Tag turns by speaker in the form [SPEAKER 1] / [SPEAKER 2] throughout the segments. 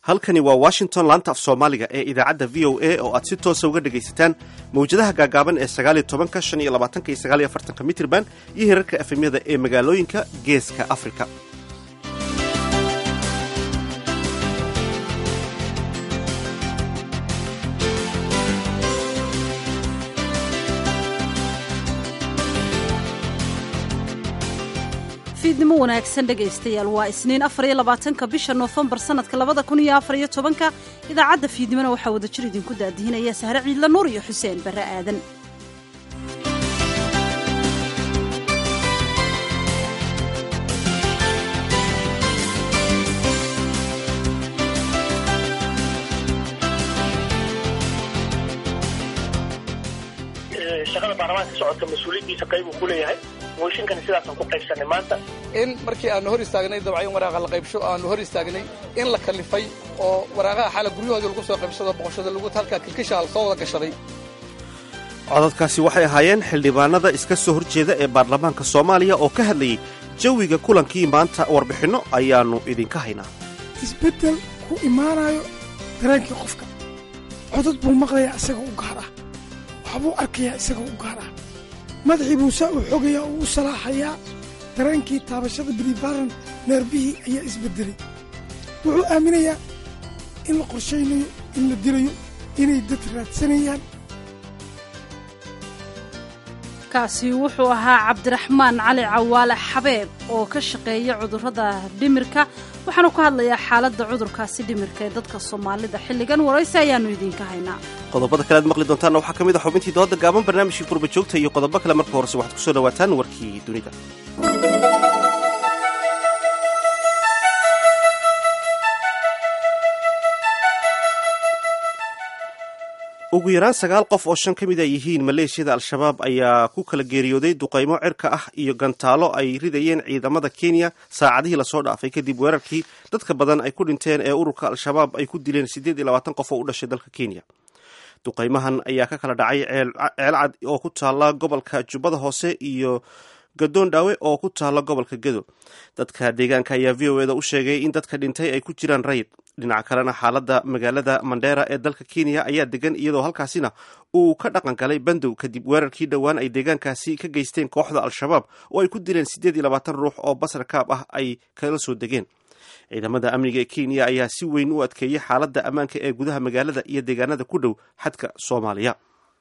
[SPEAKER 1] halkani waa Washington laanta af Soomaaliga ee idaacadda VOA oo aad si toos ah uga dhagaysataan mawjadaha gaagaaban ee 19 25 49 mitirban iyo heerarka FM-yada ee magaalooyinka Geeska Afrika.
[SPEAKER 2] fiidnimo wanaagsan dhagaystayaal waa isniin 24 bisha Noofambar sanadka 2014 idaacadda fiidnimona waxaa wada jir idinku daadihinaya Sahre Ciidla Nuur iyo Xuseen Barre Aadan.
[SPEAKER 3] shaqada baarlamaanka socodka mas'uuliyadiisa qayb uu ku leeyahay mooshinkan sidaas aan ku qaybsanay maanta
[SPEAKER 4] in markii aanu hor istaagnay dabcan waraaqa la qaybsho aanu hor istaagnay in la kalifay oo waraaqaha xala guryahooda lagu soo qaybsado boqoshada lagu halka kilkisha soo wada gashaday.
[SPEAKER 1] codadkaasi waxay ahaayeen xildhibaanada iska soo horjeeda ee baarlamaanka Soomaaliya oo ka hadlayay jawiga kulankii maanta warbixino ayaanu idinka haynaa.
[SPEAKER 5] isbedel ku imaanayo dareenkii qofka codad buu maqlayaa isaga u gaar ah waxbuu arkayaa isaga u gaar ah madaxii buu saa u xogayaa oo u salaaxayaa dareenkii taabashada bilibaaran neerbihii ayaa isbedelay wuxuu aaminayaa in la qorshaynayo in la dilayo inay dad raadsanayaan.
[SPEAKER 2] kaasi wuxuu ahaa Cabdiraxmaan Cali Cawaale Xabeeb oo ka shaqeeya cudurrada dhimirka waxaanu ka hadlayaa xaaladda cudurkaasi dhimirka ee dadka Soomaalida xilligan waraysi ayaanu idinka haynaa.
[SPEAKER 1] qodobada kale aad maqli doontaan waxaa ka mid ah xubintii dooda gaaban barnaamijkii qurba joogta iyo qodobo kale marka horese waxaad ku soo dhawaataan warkii dunida. ugu yaraan 9 qof oo 5 ka mid ah yihiin maleeshiyada al-shabaab ayaa ku kala geeriyooday duqaymo cirka ah iyo gantaalo ay ridayeen ciidamada Kenya saacadihii la soo dhaafay kadib weerarkii dadka badan ay ku dhinteen ee ururka al-shabaab ay ku dileen 28 qof oo u dhashay dalka Kenya. duqaymahan ayaa ka kala dhacay ceelcad oo ku taala gobolka Jubbada Hoose iyo Gadoon Dhaawe oo ku taala gobolka Gedo. dadka deegaanka ayaa VOA-da u sheegay in dadka dhintay ay ku jiraan rayid. dhinaca kalena xaaladda magaalada Mandera ee dalka Kenya ayaa degan iyadoo halkaasina uu ka dhaqan galay bandow kadib weerarkii dhowaan ay deegaankaasi ka geysteen kooxda al-shabaab oo ay ku dileen 28 ruux oo basar kaab ah ay kala soo degeen. ciidamada amniga ee Kenya ayaa si weyn u adkeeyay xaaladda ammaanka ee gudaha magaalada iyo deegaanada ku dhow xadka Soomaaliya.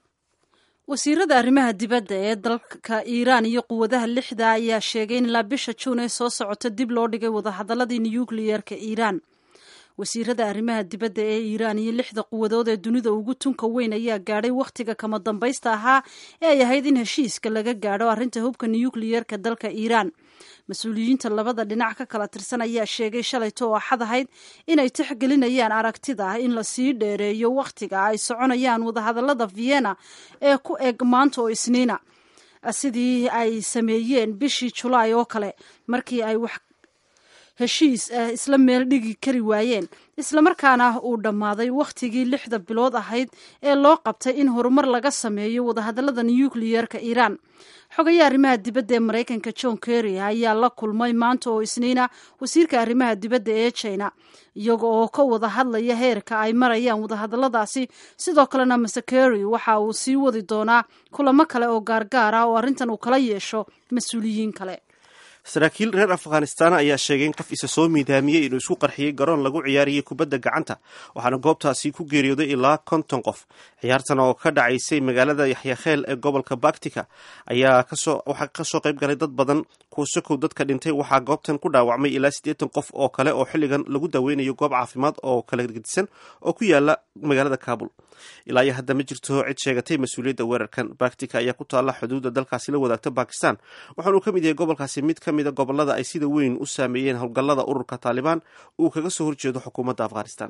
[SPEAKER 2] wasiirada arrimaha dibadda ee dalka Iiraan iyo quwadaha lixda ayaa sheegay in la bisha Juun ee soo socota dib loo dhigay wadahadaladii nuclear-ka Iiraan. wasiirada arrimaha dibadda ee Iiraan iyo lixda quwadood ee dunida ugu tunka weyn ayaa gaadhay waqtiga kama dambaysta ahaa ee ay ahayd in heshiiska laga gaadho arrinta hubka nuclear-ka dalka Iiraan. mas-uuliyiinta labada dhinac ka kala tirsan ayaa sheegay shalayto oo axad ahayd inay tixgelinayaan aragtida ah in la sii dheereeyo waqtiga ay soconayaan wadahadalada Vienna ee ku eg maanta oo Isniina sidii ay sameeyeen bishii Julaay oo kale markii ay wax heshiis isla meel dhigi kari waayeen isla markaana uu dhammaaday waqtigii 6 bilood ahayd ee loo qabtay in horumar laga sameeyo wadahadalada nuclear-ka Iiraan. xogayaha arrimaha dibadda ee Mareykanka John Kerry ayaa la kulmay maanta oo Isniina wasiirka arrimaha dibadda ee China iyaga oo ka wada hadlaya heerka ay marayaan wadahadaladaasi. sidoo kalena Mr. Kerry waxa uu sii wadi doonaa kulamo kale oo gaargaar ah oo arrintan uu kala yeesho mas-uuliyiin kale.
[SPEAKER 1] saraakiil reer Afghanistan ayaa sheegay in qof isa soo miidaamiyay inuu isku qarxiyay garoon lagu ciyaariyay kubadda gacanta waxaana goobtaasi ku geeriyooday ilaa 50 qof. ciyaartan oo ka dhacaysay magaalada Yaxya Kheel ee gobolka Baktika ayaa ka soo qayb galay dad badan kuusakow dadka dhintay waxaa goobtan ku dhaawacmay ilaa 80 qof oo kale oo xilligan lagu daweynayo goob caafimaad oo kala gedisan oo ku yaala magaalada Kabul. ilaa iyo hadda ma jirto cid sheegatay mas'uuliyadda weerarkan. Baktika ayaa ku taala xuduudda dalkaasi la wadaagta Pakistan waxaana uu ka mid yahay gobolkaasi mid ka mid ah gobolada ay sida weyn u saameeyeen howlgallada ururka Taliban uu kaga soo horjeedo xukuumadda Afghanistan.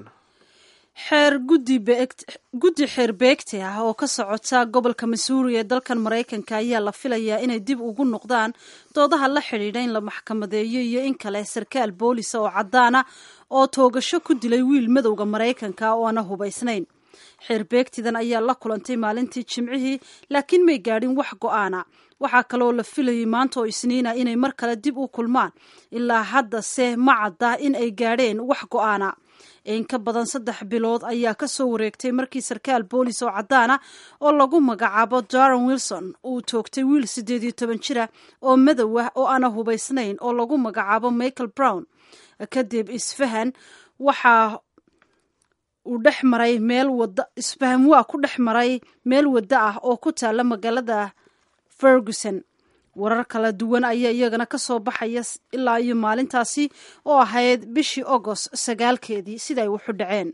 [SPEAKER 2] guddi xeer beegti ah oo ka socota gobolka Missouri ee dalkan Mareykanka ayaa la filayaa inay dib ugu noqdaan doodaha la xidhiidha in la maxkamadeeyo iyo in kale sarkaal boolis oo cadaan ah oo toogasho ku dilay wiil madowga Mareykanka oo aan hubaysnayn. xeer beegtidan ayaa la kulantay maalintii Jimcihii laakiin may gaadhin wax go'aana. waxaa kaloo la filayay maanta oo Isniina inay mar kale dib u kulmaan ilaa hadda se ma cadda in ay gaadheen wax go'aana. in ka badan 3 bilood ayaa ka soo wareegtay markii sarkaal boolis oo cadaan ah oo lagu magacaabo Darren Wilson uu toogtay wiil 18 jira oo madow ah oo aan hubaysnayn oo lagu magacaabo Michael Brown kadib isfahan waxa uu dhexmaray meel wada isfahan waa ku dhexmaray meel wada ah oo ku taala magaalada Ferguson. warar kala duwan ayaa iyagana ka soo baxaya ilaa iyo maalintaasi oo ahayd bishii August 9keedii sida ay wuxu dhaceen.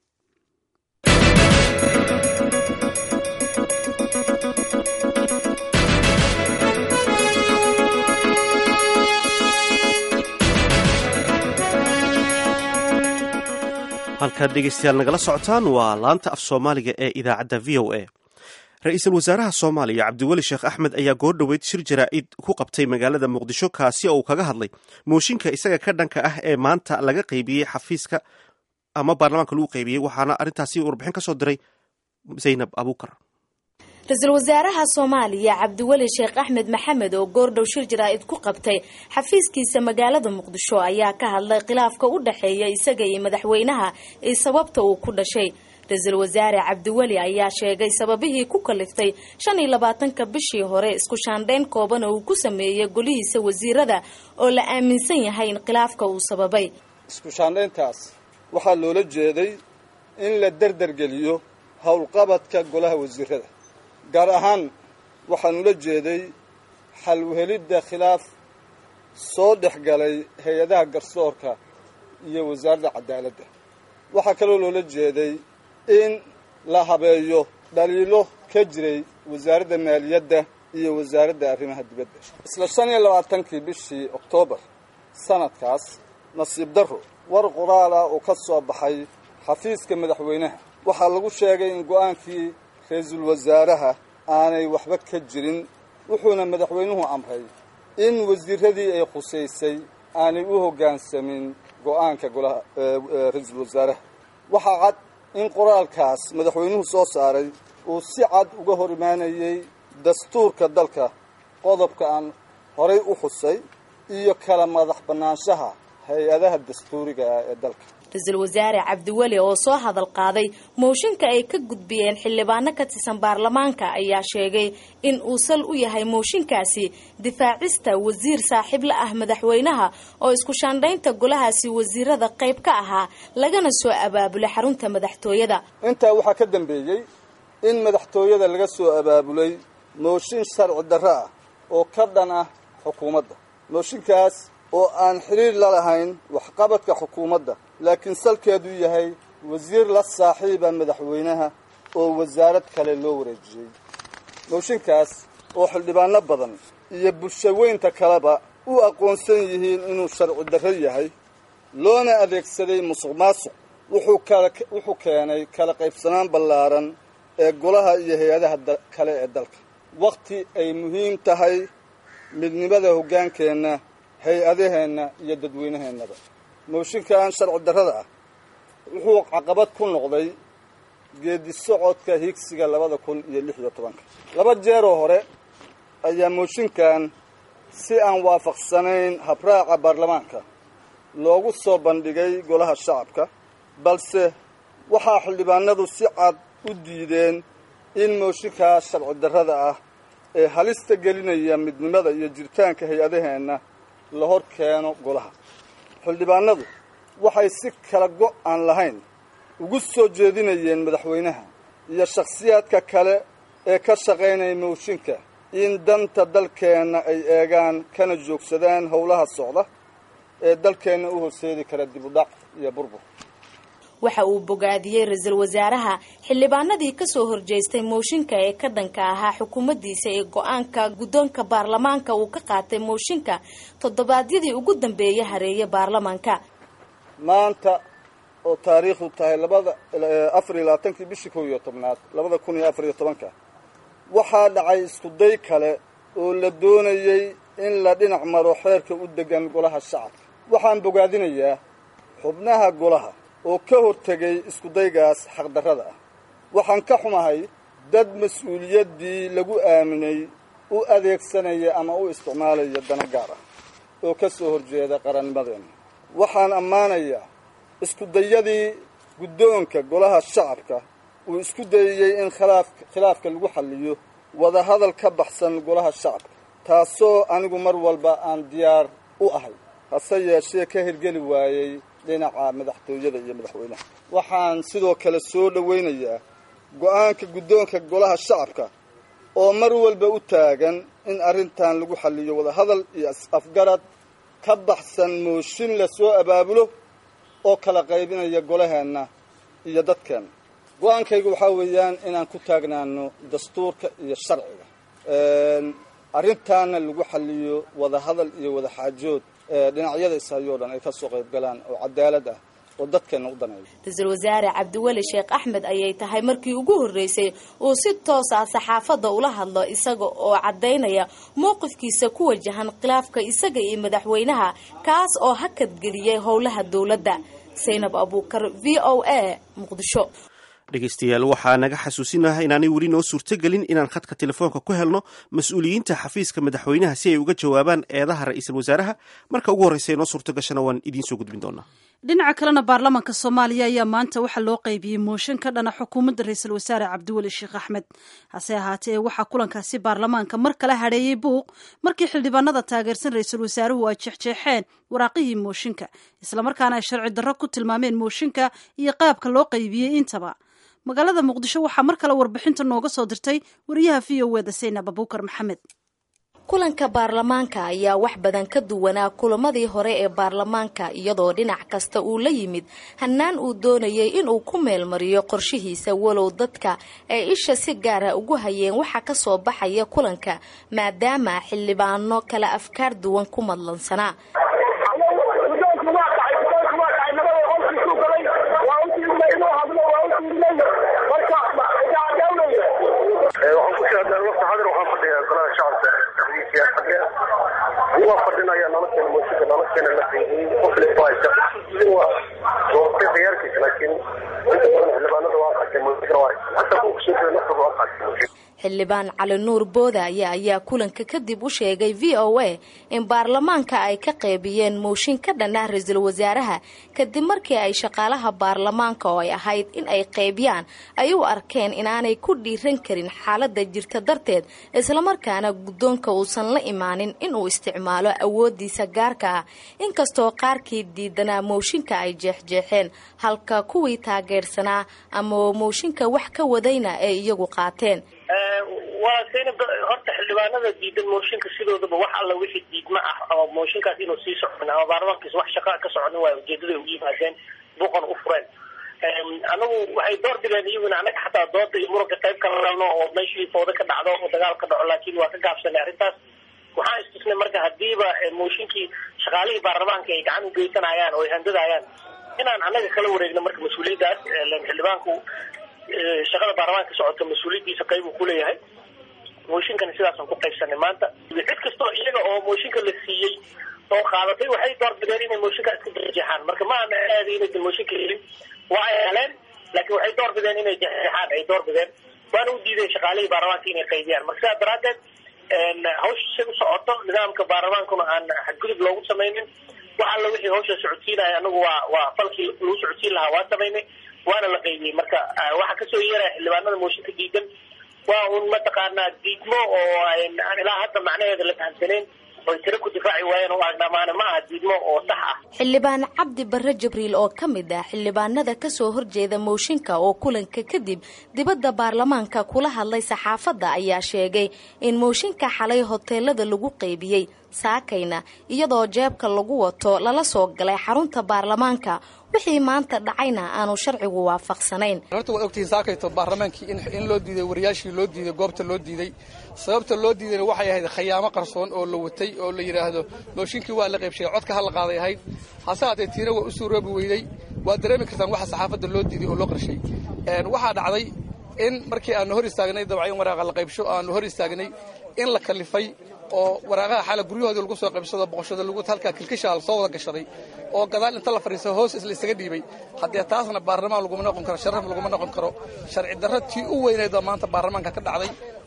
[SPEAKER 1] halkaad dhegeystayaal nagala socotaan waa laanta af Soomaaliga ee idaacadda VOA. ra-iisul wasaaraha Soomaaliya Cabdiweli Sheekh Axmed ayaa goordhaweyd shir jaraa'id ku qabtay magaalada Muqdisho kaasi oo uu kaga hadlay mooshinka isaga ka dhanka ah ee maanta laga qaybiyey xafiiska ama baarlamaanka lagu qaybiyey waxaana arrintaasi warbixin ka soo diray Zainab Abuukar.
[SPEAKER 6] ra-iisul wasaaraha Soomaaliya Cabdiweli Sheekh Axmed Maxamed oo goordhow shir jaraa'id ku qabtay xafiiskiisa magaalada Muqdisho ayaa ka hadlay khilaafka u dhaxeeya isaga iyo madaxweynaha ee sababta uu ku dhashay. ra-iisul wasaare Cabdiweli ayaa sheegay sababihii ku kaliftay 25 bishii hore isku shaandhayn kooban oo uu ku sameeyay golihiisa wasiirada oo la aaminsan yahay in khilaafka uu sababay.
[SPEAKER 7] isku shaandhayntaas waxaa loola jeeday in la dardar geliyo howlqabadka golaha wasiirada gaar ahaan waxaan ula jeeday xal u helidda khilaaf soo dhexgalay hay-adaha garsoorka iyo wasaaradda cadaaladda. waxaa kaloo loola jeeday in la habeeyo dhaliilo ka jiray wasaaradda maaliyadda iyo wasaaradda arrimaha dibadda. isla 25 bishii Oktoobar sanadkaas nasiib darro war qoraal ah oo ka soo baxay xafiiska madaxweynaha waxaa lagu sheegay in go'aankii ra-iisul wasaaraha aanay waxba ka jirin wuxuuna madaxweynuhu amray in wasiiradii ay khuseysay aanay u hoggaansamin go'aanka golaha ra-iisul wasaaraha. waxaa cad in qoraalkaas madaxweynuhu soo saaray uu si cad uga hor imaanayay dastuurka dalka qodobka aan horay u xusay iyo kala madax banaanshaha hay-adaha dastuuriga ee dalka.
[SPEAKER 6] ra-iisul wasaare Cabdiweli oo soo hadal qaaday mooshinka ay ka gudbiyeen xildhibaano ka tirsan baarlamaanka ayaa sheegay in uu sal u yahay mooshinkaasi difaacista wasiir saaxiib la ah madaxweynaha oo isku shaandhaynta golahaasi wasiirada qayb ka ahaa lagana soo abaabulay xarunta madaxtooyada.
[SPEAKER 7] intaa waxaa ka dambeeyay in madaxtooyada laga soo abaabulay mooshin sharci darro ah oo ka dhan ah xukuumadda. mooshinkaas oo aan xiriir la lahayn waxqabadka xukuumadda laakiin salkeedu yahay wasiir la saaxiiba madaxweynaha oo wasaarad kale loo wareejiyey. mooshinkaas oo xildhibaano badan iyo bulshaweynta kaleba u aqoonsan yihiin inuu sharci darro yahay loona adeegsaday musuqmaasuq wuxuu keenay kala qaybsanaan ballaaran ee golaha iyo hay-adaha kale ee dalka. waqti ay muhiim tahay midnimada hoggaankeenna hay-adaheenna iyo dadweynaheennaba. mooshinkan sharci darrada ah wuxuu caqabad ku noqday geedi socodka higsiga 2016. 2 jeeroo hore ayaa mooshinkan si aan waafaqsanayn habraaca baarlamaanka loogu soo bandhigay golaha shacabka balse waxaa xildhibaanadu si cad u diideen in mooshinkaas sharci darrada ah ee halista gelinaya midnimada iyo jiritaanka hay-adaheenna la hor keeno golaha. xildhibaanadu waxay si kala go-aan lahayn ugu soo jeedinayeen madaxweynaha iyo shakhsiyaadka kale ee ka shaqaynaya mooshinka in danta dalkeenna ay eegaan kana joogsadaan howlaha socda ee dalkeenna u horseedi kara dib u dhac iyo burbur.
[SPEAKER 6] waxa uu bogaadiyey ra-iisul wasaaraha xildhibaanadii ka soo horjeestay mooshinka ee ka dhanka ahaa xukuumaddiisa ee go'aanka guddoonka baarlamaanka uu ka qaatay mooshinka toddobaadyadii ugu dambeeyay hareeye baarlamaanka.
[SPEAKER 7] maanta oo taariikhdu tahay 24 bishii 11 2014 waxaa dhacay isku day kale oo la doonayay in la dhinac maro xeerka u degan golaha shacabka. waxaan bogaadinayaa xubnaha golaha oo ka hortegay isku daygaas xaqdarrada ah. waxaan ka xumahay dad mas-uuliyaddii lagu aaminay u adeegsanaya ama u isticmaalaya dana gaar ah oo ka soo horjeeda qarannimadeena. waxaan ammaanayaa isku dayadii guddoonka golaha shacabka uu isku dayayey in khilaafka lagu xalliyo wadahadal ka baxsan golaha shacabka taasoo anigu mar walba aan diyaar u ahay hase yeeshee ka hirgeli waayey dhinaca madaxtooyada iyo madaxweynaha waxaan sidoo kale soo dhowaynayaa go'aanka guddoonka golaha shacabka oo mar walba u taagan in arrintan lagu xalliyo wadahadal iyo afgarad ka baxsan mooshin la soo abaabulo oo kala qaybinaya golaheenna iyo dadkeenna go'aankaygu waxaa weeyaan inaan ku taagnaano dastuurka iyo sharciga arrintaana lagu xalliyo wadahadal iyo wadaxaajood dhinacyada ishayoo dhan ay ka soo qayb galaan oo cadaalad ah oo dadkeena u daneeyo.
[SPEAKER 6] Ra-iisul Wasaare Cabdiweli Sheekh Axmed ayay tahay markii ugu horeysay oo si toos ah saxaafadda ula hadlo isaga oo cadeynaya mowqifkiisa ku wajahan khilaafka isaga iyo madaxweynaha kaas oo hakad geliyay howlaha dawladda. Zainab Abuukar, VOA, Muqdisho.
[SPEAKER 1] dhegaystayaal waxaa naga xasuusinahay inaanay weli noo suurtogelin inaan khadka telefoonka ku helno mas-uuliyiinta xafiiska madaxweynaha si ay uga jawaabaan eedaha ra-iisul wasaaraha marka ugu horreysa noo suurto gashana waan idiin soo gudbin doonaa.
[SPEAKER 2] dhinaca kalena baarlamaanka Soomaaliya ayaa maanta waxaa loo qaybiyey mooshin ka dhana xukuumadda ra-iisul wasaare Cabdiweli Sheekh Axmed. hase ahaatee waxaa kulankaasi baarlamaanka mar kale hadheeyey buuq markii xildhibaanada taageersan ra-iisul wasaaruhu ay jeexjeexeen waraaqihii mooshinka islamarkaana ay sharci darro ku tilmaameen mooshinka iyo qaabka loo qaybiyey intaba. magaalada Muqdisho waxaa mar kale warbixinta nooga soo dirtay wariyaha VOA Zainab Abuukar Maxamed.
[SPEAKER 6] kulanka baarlamaanka ayaa wax badan ka duwanaa kulamadii hore ee baarlamaanka iyadoo dhinac kasta uu la yimid hannaan uu doonayay inuu ku meelmariyo qorshihiisa walow dadka ay isha si gaar ah ugu hayeen waxa ka soo baxaya kulanka maadaama xildhibaano kala afkaar duwan ku madlansanaa. xildhibaan Cali Nuur Booda ayaa kulanka kadib u sheegay VOA in baarlamaanka ay ka qaybiyeen mooshin ka dhanah ra-iisul wasaaraha kadib markii ay shaqaalaha baarlamaanka oo ay ahayd in ay qaybiyaan ay u arkeen inaanay ku dhiiran karin xaaladda jirta darteed isla markaana guddoonka uusan la imaanin inuu isticmaalo awoodiisa gaarka ah inkastoo qaarkii diidanaa mooshinka ay jeexjeexeen halka kuwii taageersanaa ama mooshinka wax ka wadayna ay iyagu qaateen.
[SPEAKER 3] waa Zainab horta xildhibaanada diidan mooshinka sidoodaba wax alla wixii diidma ah oo mooshinkaas inuu sii socon ama baarlamaankiisa wax shaqo ka socon waa ujeedada ugu yimaadeen buuqan u fureen. anagu waxay door bideen iyaguna anaga xataa dooda iyo muranka qayb ka lalno oo meeshii fooda ka dhacdo oo dagaal ka dhaco laakiin waa ka gaabsanay arrintaas. waxaan istusnay marka hadiiba mooshinkii shaqaalihii baarlamaanka ay gacan u geysanayaan oo ay handadayaan inaan anaga kala wareegno marka mas-uuliyaddaas xildhibaanku shaqada baarlamaanka socota mas-uuliyaddiisa qayb uu ku leeyahay. mooshinkani sidaasaan ku qaybsanay maanta cid kastoo iyaga oo mooshinka la siiyey oo qaadatay waxay door bideen inay mooshinka iska jeexjeexaan marka ma ana aadi inaysan mooshinka helin waa ay heleen laakiin waxay door bideen inay jeexjeexaan ay door bideen waana u diideen shaqaalihii baarlamaanka inay qaybiyaan marka sidaa daraaddeed hawsha si u socoto nidaamka baarlamaankuna aan xadgudub loogu samaynin wax alla wixii hawsha socodsiinaya anagu waa falkii lagu socodsiin lahaa waa samaynay waana la qaybiyey marka waxaa kasoo yeeraya xildhibaanada mooshinka diidan waa un mataqaanaa diidmo oo ilaa hadda macnaheeda la fahamsanayn oo tiro ku difaaci waayeen oo agdhamaana ma aha diidmo oo sax ah.
[SPEAKER 6] xildhibaan Cabdi Barre Jibriil oo ka mid ah xildhibaanada ka soo horjeeda mooshinka oo kulanka kadib dibadda baarlamaanka kula hadlay saxaafadda ayaa sheegay in mooshinka xalay hoteelada lagu qaybiyey saakayna iyadoo jeebka lagu wato lala soo galay xarunta baarlamaanka wixii maanta dhacayna aanu sharcigu waafaqsanayn.
[SPEAKER 4] horta waa ogtiin saakayto baarlamaankii in loo diiday wariyaashii loo diiday goobta loo diiday sababta loo diidayna waxay ahayd khiyaamo qarsoon oo la watay oo la yiraahdo mooshinkii waa la qaybshay codka hal la qaaday ahayd hase haddee tiina waa u suuroobi weyday waa dareemi kartaan waxa saxaafadda loo diiday oo loo qarshay. waxaa dhacday in markii aanu hor istaagnay dabcan waraaqa la qaybsho aanu hor istaagnay in la kalifay oo waraaqaha xala guryahoodii lagu soo qaybsado boqoshada lagu halka kilkisha soo wada gashaday oo gadaal inta la fariiso hoos isla isaga dhiibay haddii taasna baarlamaan lagu noqon karo sharaf lagu noqon karo sharci darro tii u weyneed maanta baarlamaanka ka dhacday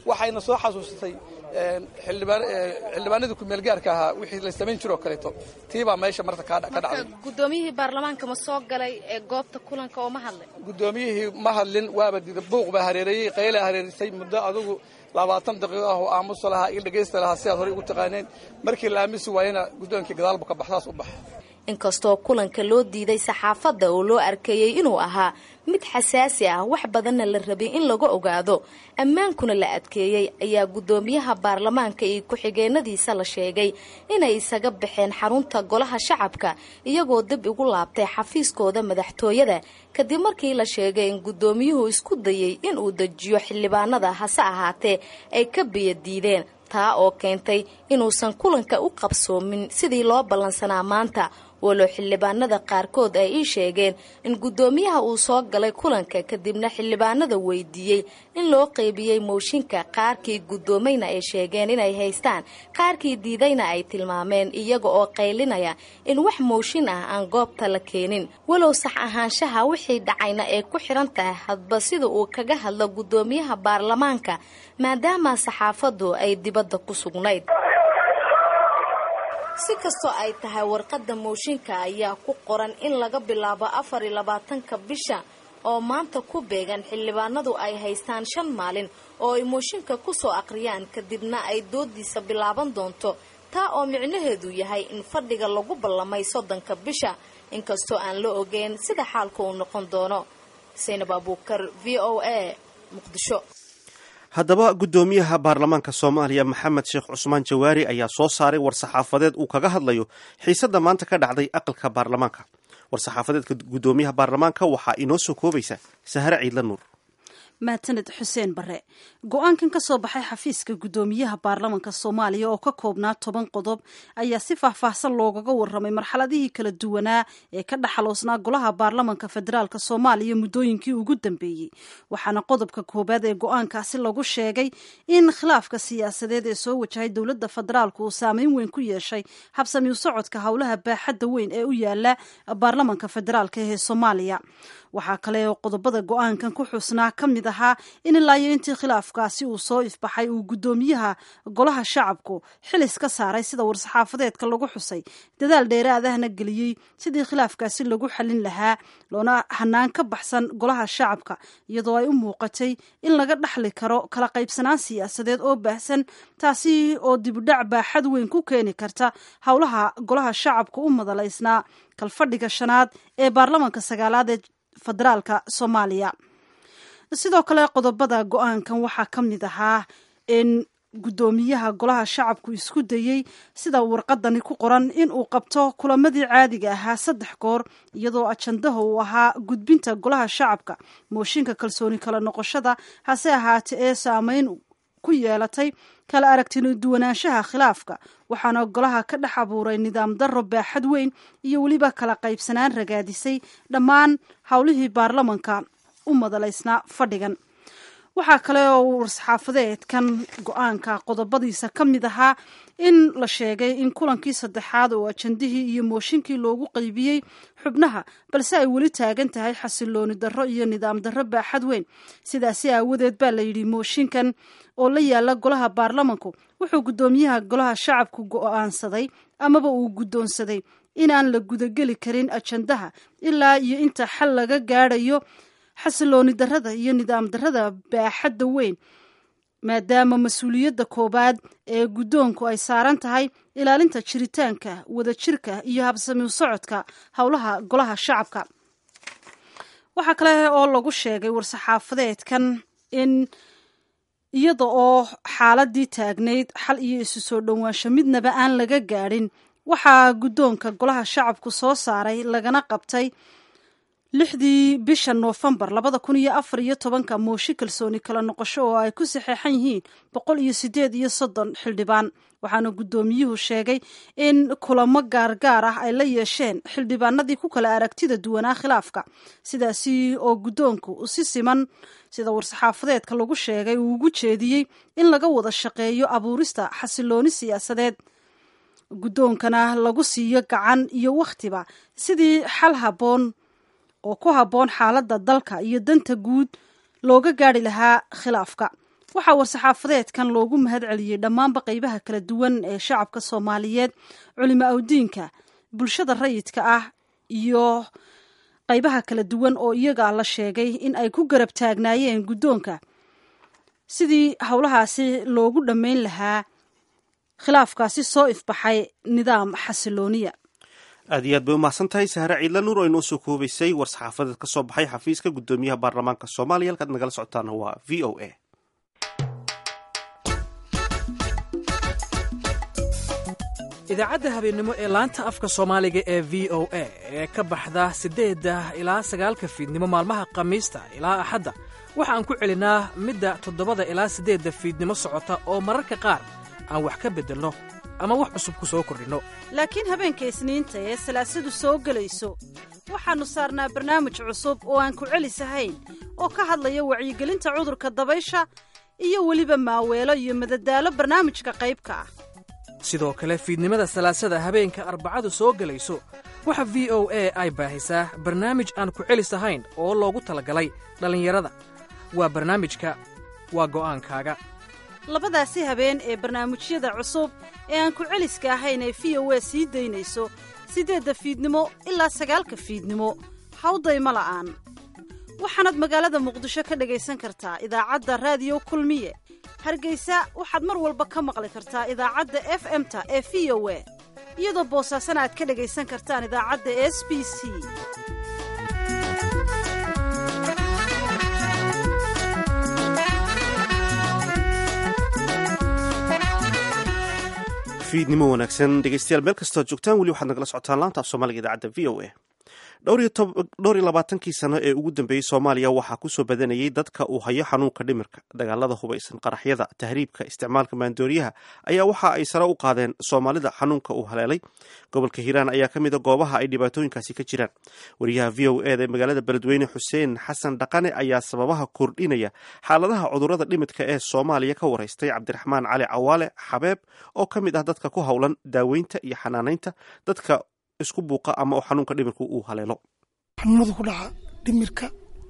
[SPEAKER 4] waxayna soo xasuusatay xildhibaanadii ku meelgaarka ahaa wixii la samayn jiroo kaleeto tiibaa meesha marta ka dhacday.
[SPEAKER 6] Gudoomiyihii baarlamaanka ma soo galay ee goobta kulanka oo ma hadlay?
[SPEAKER 4] Gudoomiyihii ma hadlin, waaba diiday, buuq baa hareereeyay, qayla hareerisay muddo adigu 20 daqiiqo ah oo aamus lahaa in dhageysta lahaa si aad hore ugu taqaaneen. Markii la aamusi waayna gudoonkii gadaalba ka baxsaas u baxay.
[SPEAKER 6] Inkastoo kulanka loo diiday saxaafadda oo loo arkayay inuu ahaa mid xasaasi ah, wax badanna la rabay in laga ogaado, ammaankuna la adkeeyay, ayaa gudoomiyaha baarlamaanka iyo ku-xigeenadiisa la sheegay inay isaga baxeen xarunta golaha shacabka iyagoo dib ugu laabtay xafiiskooda madaxtooyada kadib markii la sheegay in gudoomiyuhu isku dayay inuu dejiyo xildhibaanada, hase ahaatee ay ka biyo diideen, taa oo keentay inuusan kulanka u qabsoomin sidii loo ballansanaa maanta. walo xildhibaanada qaarkood ay ii sheegeen in gudoomiyaha uu soo galay kulanka kadibna xildhibaanada weydiiyey in loo qaybiyay mooshinka, qaarkii gudoomayna ay sheegeen inay haystaan, qaarkii diidayna ay tilmaameen iyaga oo qaylinaya in wax mooshin ah aan goobta la keenin. walow sax ahaanshaha wixii dhacayna ay ku xiran tahay hadba sida uu kaga hadlo gudoomiyaha baarlamaanka, maadaama saxaafaddu ay dibadda ku sugnayd. si kastoo ay tahay warqadda mooshinka ayaa ku qoran in laga bilaabo 24 bisha oo maanta ku beegan xildhibaanadu ay haystaan 5 maalin oo ay mooshinka ku soo aqriyaan kadibna ay doodiisa bilaaban doonto, taa oo micnaheedu yahay in fadhiga lagu ballamay 30 bisha, inkastoo aan la ogeyn sida xaalku uu noqon doono. Zainab Abuukar, VOA, Muqdisho.
[SPEAKER 1] haddaba gudoomiyaha baarlamaanka Soomaaliya Maxamed Sheekh Cusmaan Jawaari ayaa soo saaray war-saxaafadeed uu kaga hadlayo xiisadda maanta ka dhacday aqalka baarlamaanka. war-saxaafadeedka gudoomiyaha baarlamaanka waxaa inoo soo koobaysa Sahare Ciidla Nuur.
[SPEAKER 2] maataned xuseen bare. go-aankan ka soo baxay xafiiska gudoomiyaha baarlamaanka Soomaaliya oo ka koobnaa 10 qodob ayaa si faahfaahsan loogaga warramay marxaladihii kala duwanaa ee ka dhaxaloosnaa golaha baarlamaanka federaalka Soomaaliya muddooyinkii ugu dambeeyay. waxaana qodobka koobaad ee go-aankaasi lagu sheegay in khilaafka siyaasadeed ee soo wajahay dowladda federaalka uu saameyn weyn ku yeeshay habsami u socodka howlaha baaxadda weyn ee u yaala baarlamaanka federaalka ee Soomaaliya. waxaa kale oo qodobada go-aankan ku xusnaa ka mid ahaa in ilaa iyo intii khilaafkaasi uu soo ifbaxay uu gudoomiyaha golaha shacabku xilis ka saaray sida war-saxaafadeedka lagu xusay, dadaal dheeraadahna geliyey sidii khilaafkaasi lagu xalin lahaa loona hanaan ka baxsan golaha shacabka, iyadoo ay u muuqatay in laga dhaxli karo kala qaybsanaan siyaasadeed oo baahsan, taasi oo dibudhac baaxad weyn ku keeni karta howlaha golaha shacabka u madalaysnaa kalfadhiga 5aad ee baarlamaanka 9aad ee federaalka Soomaaliya. sidoo kale qodobada go-aankan waxaa ka mid ahaa in gudoomiyaha golaha shacabku isku dayay sida warqadani ku qoran in uu qabto kulamadii caadiga ahaa 3 goor, iyadoo ajandaha uu ahaa gudbinta golaha shacabka mooshinka kalsooni kala noqoshada, hase ahaatee ee saameyn ku yeelatay kala aragtino duwanaanshaha khilaafka, waxaana golaha ka dhex abuuray nidaam darro baaxad weyn iyo weliba kala qaybsanaan ragaadisay dhammaan howlihii baarlamaanka u madalaysnaa fadhigan. waxaa kale oo war-saxaafadeedkan go-aanka qodobadiisa ka mid ahaa in la sheegay in kulankii 3aad oo ajandihii iyo mooshinkii loogu qaybiyey xubnaha, balse ay weli taagan tahay xasilooni darro iyo nidaam darro baaxad weyn. sidaasi aawadeed baa la yidhi mooshinkan oo la yaala golaha baarlamaanku wuxuu gudoomiyaha golaha shacabku go-aansaday amaba uu guddoonsaday inaan la gudageli karin ajandaha ilaa iyo inta xal laga gaadhayo xasilooni darrada iyo nidaam darrada baaxadda weyn, maadaama mas-uuliyadda koobaad ee guddoonku ay saaran tahay ilaalinta jiritaanka, wadajirka iyo habsami u socodka howlaha golaha shacabka. waxaa kale oo lagu sheegay war-saxaafadeedkan in iyada oo xaaladii taagnayd xal iyo isu soo dhowaansho midnaba aan laga gaadhin, waxaa guddoonka golaha shacabku soo saaray lagana qabtay 6 bisha Noofembar 2014 mooshin kalsooni kala noqosho oo ay ku saxeexan yihiin 138 xildhibaan, waxaana gudoomiyuhu sheegay in kulamo gaargaar ah ay la yeesheen xildhibaanadii ku kala aragtida duwanaa khilaafka, sidaasi oo guddoonku si siman sida war-saxaafadeedka lagu sheegay uu ugu jeediyey in laga wada shaqeeyo abuurista xasilooni siyaasadeed, guddoonkana lagu siiyo gacan iyo wakhtiba sidii xal habboon oo ku habboon xaaladda dalka iyo danta guud looga gaari lahaa khilaafka. waxaa war-saxaafadeedkan loogu mahad celiyey dhammaanba qaybaha kala duwan ee shacabka soomaaliyeed, culimo awdiinka, bulshada rayidka ah iyo qaybaha kala duwan oo iyaga la sheegay in ay ku garab taagnaayeen guddoonka sidii howlahaasi loogu dhammayn lahaa khilaafkaasi soo ifbaxay nidaam xasilooniya.
[SPEAKER 1] aad iyo aad bay umahadsan tahay sahre ciidla nuur oo inoo soo koobaysay war-saxaafadeed ka soo baxay xafiiska guddoomiyaha baarlamaanka soomaaliya. halkaad nagala socotaana waa v o a.
[SPEAKER 8] idaacadda habeennimo ee laanta afka soomaaliga ee v o a ee ka baxda 8 ilaa 9 fiidnimo maalmaha khamiista ilaa axadda waxaan ku celinaa midda 7 ilaa 8 fiidnimo socota oo mararka qaar aan wax ka beddelno ama wax cusub ku soo kordhinno.
[SPEAKER 2] laakiin habeenka isniinta ee salaasadu soo gelayso waxaannu saarnaa barnaamij cusub oo aan ku celisahayn oo ka hadlaya wacyigelinta cudurka dabaysha iyo weliba maaweelo iyo madadaalo barnaamijka qaybka ah.
[SPEAKER 8] sidoo kale fiidnimada salaasada habeenka arbacadu soo gelayso waxa v o a ay baahisaa barnaamij aan ku celisahayn oo loogu talagalay dhallinyarada. waa barnaamijka waa go'aankaaga.
[SPEAKER 2] labadaasi habeen ee barnaamijyada cusub ee aan ku celiska ahayn ee v o a sii daynayso 8 fiidnimo ilaa 9 fiidnimo hawdayma la'aan. waxaanaad magaalada muqdisho ka dhagaysan kartaa idaacadda raadiyo kulmiye. hargeysa waxaad mar walba ka maqli kartaa idaacadda FM-ta ee v o a iyadoo boosaasana aad ka dhagaysan kartaan idaacadda SBC.
[SPEAKER 1] fiidnimo wanaagsan dhegeystayaal meel kastood joogtaan weli waxaad nagala socotaan laanta af soomaaliga idaacadda v o a. dhowr iyo 20 sano ee ugu dambeeyey Soomaaliya waxaa ku soo badanayay dadka uu hayo xanuunka dhimirka. dagaalada hubaysan, qaraxyada, tahriibka, isticmaalka maandooriyaha ayaa waxa ay sare u qaadeen Soomaalida xanuunka uu haleelay. gobolka Hiiraan ayaa ka mid ah goobaha ay dhibaatooyinkaasi ka jiraan. wariyaha v o a ee magaalada Beledweyne Xuseen Xasan Dhaqane ayaa sababaha kordhinaya xaaladaha cudurrada dhimirka ee Soomaaliya ka waraystay Cabdiraxmaan Cali Cawaale Xabeeb oo ka mid ah dadka ku howlan daaweynta iyo xanaanaynta dadka isku buuqa ama xanuunka dhimirku uu haleelo.
[SPEAKER 5] xanuunada ku dhaca dhimirka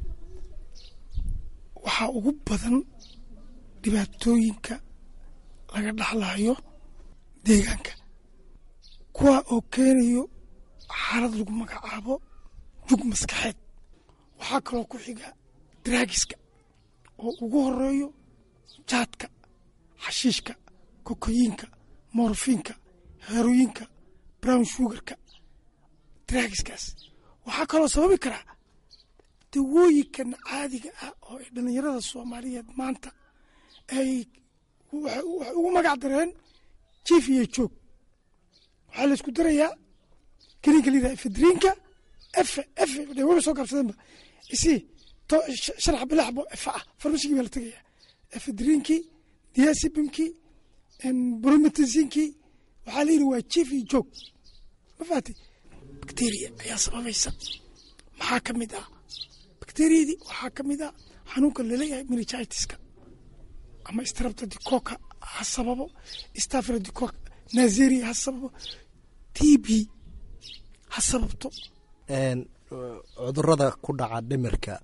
[SPEAKER 5] waxaa ugu badan dhibaatooyinka laga dhaxlayo deegaanka, kuwa oo keenayo xaalad lagu magacaabo jug maskaxeed. waxaa kaloo ku xiga daraagiska oo ugu horeeyo jaadka, xashiishka, kokoyiinka, morfiinka, heroyinka, brown sugarka. daraagiskaas waxaa kaloo sababi karaa dawooyinkan caadiga ah oo ay dhallinyarada Soomaaliyeed maanta ay waxay ugu magac dareen jiif iyo joog. waxaa la isku darayaa kiniinka la yidhaha efedriinka waba soo gaabsadeenba sharax bilaxbo efa ah farmashigii baa la tegayaa. efedriinkii, diasibimkii, brometasinkii waxaa la yidhi waa jiif iyo joog. ma fahatay bacteria ayaa sababaysa. maxaa ka mid ah bacteriyadii? waxaa ka mid ah xanuunka laleeyahay meningitis-ka ama streptococcus ha sababo, staphylococcus nazeria ha sababo, TB ha sababto.
[SPEAKER 9] cudurada ku dhaca dhimirka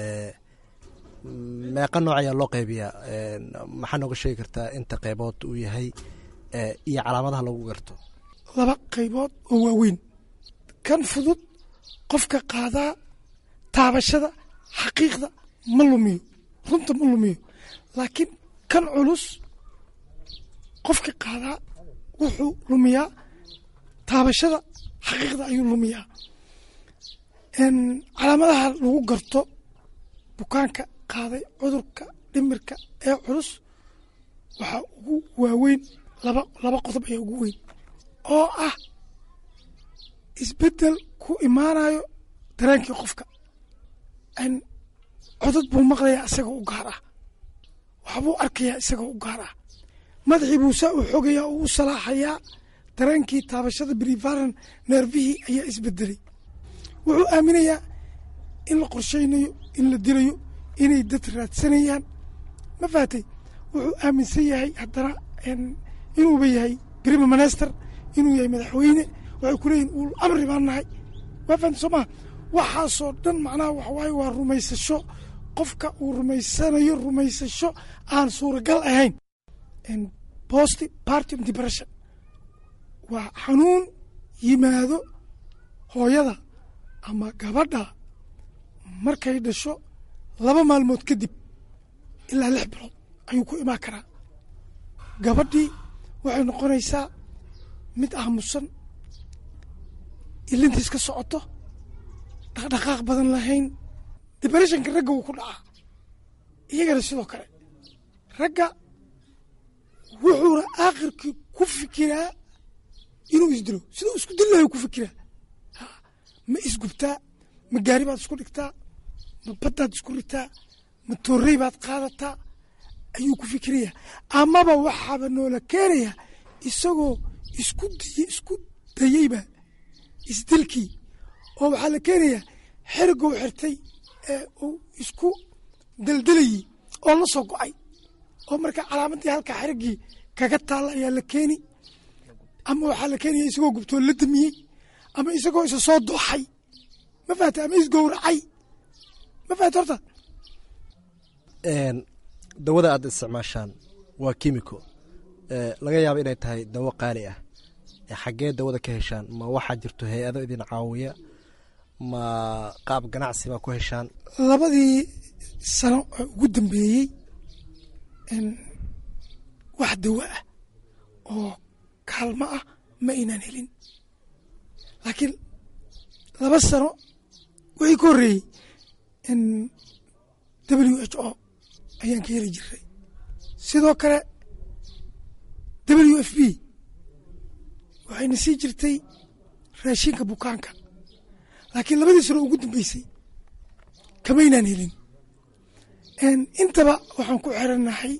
[SPEAKER 9] meeqa nooc ayaa loo qaybiyaa? maxaa nooga sheegi kartaa inta qaybood uu yahay iyo calaamadaha lagu garto?
[SPEAKER 5] 2 qaybood oo waaweyn. kan fudud qofka qaadaa taabashada xaqiiqda ma lumiyo, runta ma lumiyo. laakiin kan culus qofka qaadaa wuxuu lumiyaa taabashada xaqiiqda ayuu lumiyaa. calaamadaha lagu garto bukaanka qaaday cudurka dhimirka ee culus waxaa ugu waaweyn 2 qodob ayaa ugu weyn oo ah isbeddel ku imaanayo dareenkii qofka. codod buu maqlayaa isagoo u gaar ah, waxbuu arkayaa isagoo u gaar ah, madaxii buu saa u xogayaa oo u salaaxayaa. dareenkii taabashada brivaran neerfihii ayaa isbedelay. wuxuu aaminayaa in la qorshaynayo, in la dilayo, inay dad raadsanayaan. ma fahatay? wuxuu aaminsan yahay haddana inuuba yahay prime minister, inuu yahay madaxweyne. waxay ku leeyihin ul amri baan nahay. waa fahamta soo maha? waxaasoo dhan macnaha waxa waaye waa rumaysasho qofka uu rumaysanayo rumaysasho aan suuragal ahayn. postpartum depression waa xanuun yimaado hooyada ama gabadha markay dhasho 2 maalmood kadib ilaa 6 bilood ayuu ku imaan karaa. gabadhii waxay noqonaysaa mid aamusan, ilintiis ka socoto, dhaqdhaqaaq badan lahayn. depressionka ragga wuu ku dhacaa, iyagana sidoo kale. ragga wuxuuna aakhirkii ku fikiraa inuu isdilo, siduu isku dillayo ku fikiraa. ma isgubtaa, ma gaari baad isku dhigtaa, ma baddaad isku ritaa, ma toorrey baad qaadataa ayuu ku fikirayaa. amaba waxaaba noola keenayaa isagoo isku dayeyba isdilkii, oo waxaa la keenayaa xerigou xirtay ee uu isku daldalayey oo la soo go'ay, oo marka calaamadii halkaa xeriggii kaga taalla ayaa la keeni. ama waxaa la keenaya isagoo gubtoo la damiyey, ama isagoo isa soo dooxay, ma fahata, ama isgowracay, ma fahata. horta
[SPEAKER 9] dawada aad isticmaashaan waa kimiko, laga yaabo inay tahay dawo qaali ah. xaggee dawada ka heshaan? ma waxaa jirto hay-ado idin caawiya, ma qaab ganacsi baa ku heshaan?
[SPEAKER 5] 2 sano ugu dambeeyey wax dawo ah oo kaalmo ah ma aynaan helin. laakiin 2 sano wixii ka horreeyey WHO ayaan ka heli jiray. sidoo kale WFP waxayna sii jirtay raashinka bukaanka. laakiin 2 sano ugu dambeysay kamaynaan helin. intaba waxaan ku xirannahay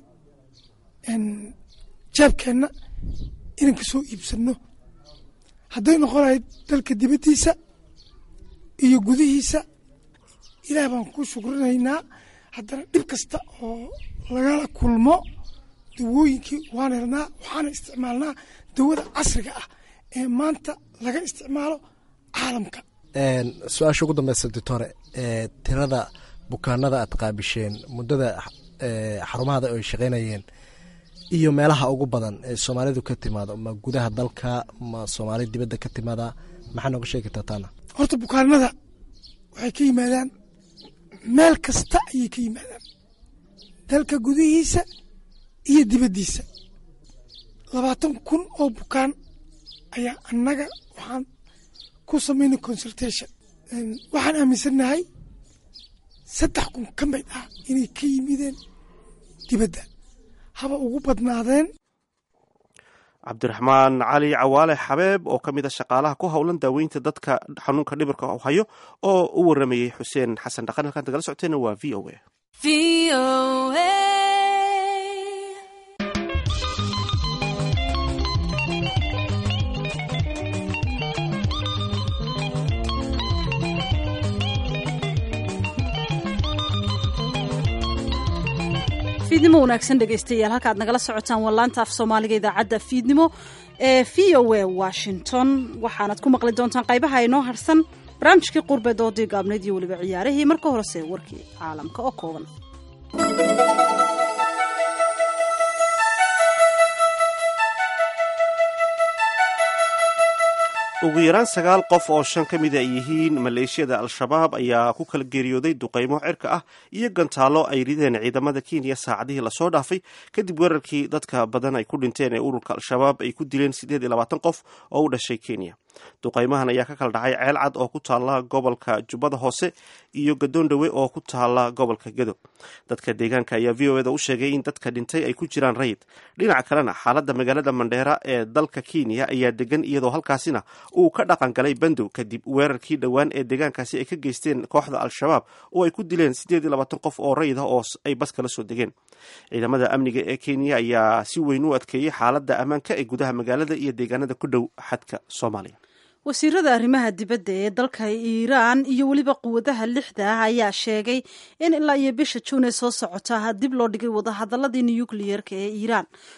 [SPEAKER 5] jaabkeenna inaan ka soo iibsanno. hadday noqon lahayd dalka dibaddiisa iyo gudihiisa, ilaah baan ku shukrinaynaa. haddana dhib kasta oo lagala kulmo dawooyinkii waan helnaa, waxaana isticmaalnaa dawada casriga ah ee maanta laga isticmaalo caalamka.
[SPEAKER 9] su-aasha ugu dambeysa doctore, tirada bukaanada aad qaabisheen muddada xarumahada ay shaqaynayeen iyo meelaha ugu badan ee soomaalidu ka timaado, ma gudaha dalka, ma soomaali dibadda ka timaada, maxaa nooga sheegi kartaa taana?
[SPEAKER 5] horta bukaanada waxay ka yimaadaan meel kasta ayay ka yimaadaan, dalka gudihiisa iyo dibaddiisa. 20,000 oo bukaan ayaa annaga waxaan ku samaynay consultation. waxaan aaminsannahay 3,000 ka mid ah inay ka yimideen dibadda, haba ugu badnaadeen.
[SPEAKER 1] cabdiraxmaan cali cawaale xabeeb oo ka mid a shaqaalaha ku howlan daaweynta dadka xanuunka dhibirka u hayo oo u waramayey xuseen xasan dhaqan. halkaan nagala socoteena waa v o a.
[SPEAKER 2] fiidnimo wanaagsan dhegaystayaal, halka aad nagala socotaan waa laanta af soomaaliga idaacadda fiidnimo ee v o a washington. waxaanad ku maqli doontaan qaybaha inoo harsan barnaamijkii qurbe doodii gaabneed iyo weliba ciyaarihii. marka horese warkii caalamka oo kooban.
[SPEAKER 1] ugu yaraan 9 qof oo 5 ka mid a yihiin maleeshiyada al-shabaab ayaa ku kala geeriyooday duqaymo cirka ah iyo gantaalo ay rideen ciidamada Kenya saacadihii lasoo dhaafay kadib weerarkii dadka badan ay ku dhinteen ee ururka al-shabaab ay ku dileen 28 qof oo u dhashay Kenya. duqaymahan ayaa ka kala dhacay ceel cad oo ku taala gobolka Jubbada Hoose iyo Gadoondhawe oo ku taala gobolka Gedo. dadka deegaanka ayaa VOA-da u sheegay in dadka dhintay ay ku jiraan rayid. dhinaca kalena xaaladda magaalada Mandheera ee dalka Kenya ayaa degan, iyadoo halkaasina uu ka dhaqan galay bandow kadib weerarkii dhowaan ee deegaankaasi ay ka geysteen kooxda al-shabaab oo ay ku dileen 28 qof oo rayid ah oo ay bas kala soo degeen. ciidamada amniga ee Kenya ayaa si weyn u adkeeyay xaaladda ammaanka ee gudaha magaalada iyo deegaanada ku dhow xadka Soomaaliya.
[SPEAKER 2] wasiirada arrimaha dibadda ee dalka Iiraan iyo weliba quwadaha 6 ayaa sheegay in ilaa iyo bisha Juun ee soo socota dib loo dhigay wadahadaladii nuclear-ka ee Iiraan.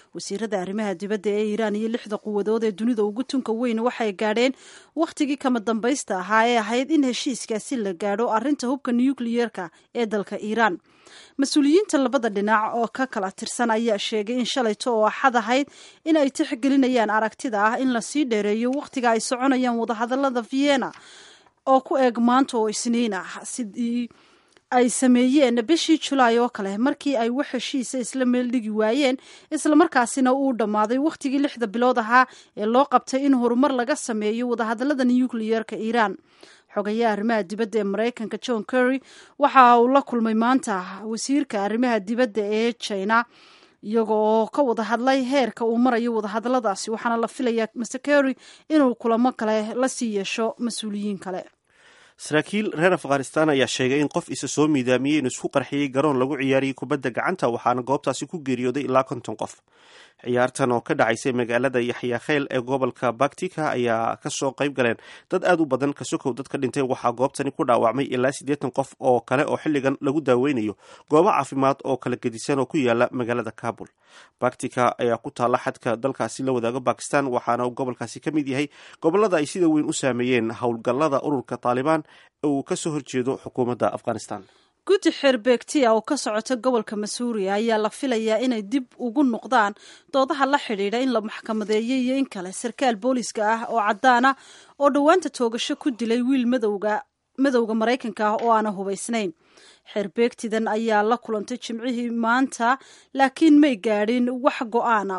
[SPEAKER 2] wasiirada arrimaha dibadda ee iiraan iyo 6 quwadood ee dunida ugu tunka weyn waxay gaadheen wakhtigii kama dambaysta ahaa ee ahayd in heshiiskaasi la gaadho arrinta hubka nukliyeerka ee dalka iiraan. mas-uuliyiinta labada dhinac oo ka kala tirsan ayaa sheegay in shalayto oo axad ahayd in ay tixgelinayaan aragtida ah in lasii dheereeyo wakhtiga ay soconayaan wadahadalada vienna oo ku eeg maanta oo isniin ah sidii ay sameeyeen bishii julaay oo kale markii ay wax heshiisa isla meel dhigi waayeen islamarkaasina uu dhammaaday wakhtigii 6 bilood ahaa ee loo qabtay in horumar laga sameeyo wadahadalada nukliyeerka iiraan. xogayaha arrimaha dibadda ee maraykanka John Kerry waxa uu la kulmay maanta wasiirka arrimaha dibadda ee China iyagoo ka wada hadlay heerka uu marayo wadahadaladaasi waxaana la filayaa Mr Kerry inuu kulamo kale la sii yeesho mas-uuliyiin kale.
[SPEAKER 1] saraakiil reer afghanistan ayaa sheegay in qof isa soo miidaamiyey inuu isku qarxiyey garoon lagu ciyaariyey kubadda gacanta waxaana goobtaasi ku geeriyooday ilaa 50 qof. ciyaartan oo ka dhacaysay magaalada yaxya kheyl ee gobolka baktika ayaa kasoo qayb galeen dad aad u badan kasokow dadka dhintay waxaa goobtani ku dhaawacmay ilaa 80 qof oo kale oo xilligan lagu daaweynayo goobo caafimaad oo kala gedisan oo ku yaala magaalada kabul. baktika ayaa ku taala xadka dalkaasi la wadaago bakistan waxaana uu gobolkaasi ka mid yahay gobolada ay sida weyn u saameeyeen howlgallada ururka taalibaan uu kasoo horjeedo xukuumadda afghanistan.
[SPEAKER 2] guddi xeerbeegtiya oo ka socota gobolka masuuriya ayaa la filayaa inay dib ugu noqdaan doodaha la xidhiidha in la maxkamadeeyey iyo in kale sarkaal booliska ah oo caddaana oo dhowaanta toogasho ku dilay wiil madowga maraykanka ah oo aana hubaysnayn. xeerbeegtidan ayaa la kulantay jimcihii maanta laakiin may gaadhin wax go-aana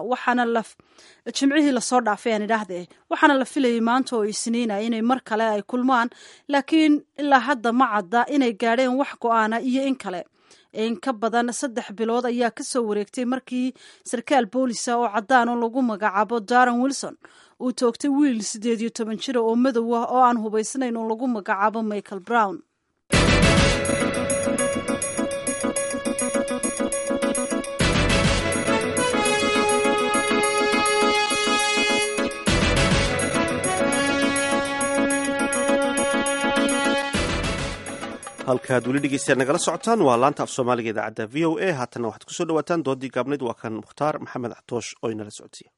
[SPEAKER 2] jimcihii lasoo dhaafay aan idhaahdee waxaana la filayay maanta oo isniina inay mar kale ay kulmaan laakiin ilaa hadda ma cadda inay gaadheen wax go-aana iyo in kale. in ka badan 3 bilood ayaa kasoo wareegtay markii sarkaal boolisa oo caddaan oo lagu magacaabo Darren Wilson uu toogtay wiil 18 jir oo madow ah oo aan hubaysnayn oo lagu magacaabo Michael Brown.
[SPEAKER 1] halkaad weli dhegeystayaal nagala socotaan waa laanta af soomaaliga idaacadda v o a haatanna waxaad kusoo dhawaataan doodii gaabnayd waa kan mukhtaar maxamed axtoosh oo inala socodsiiya.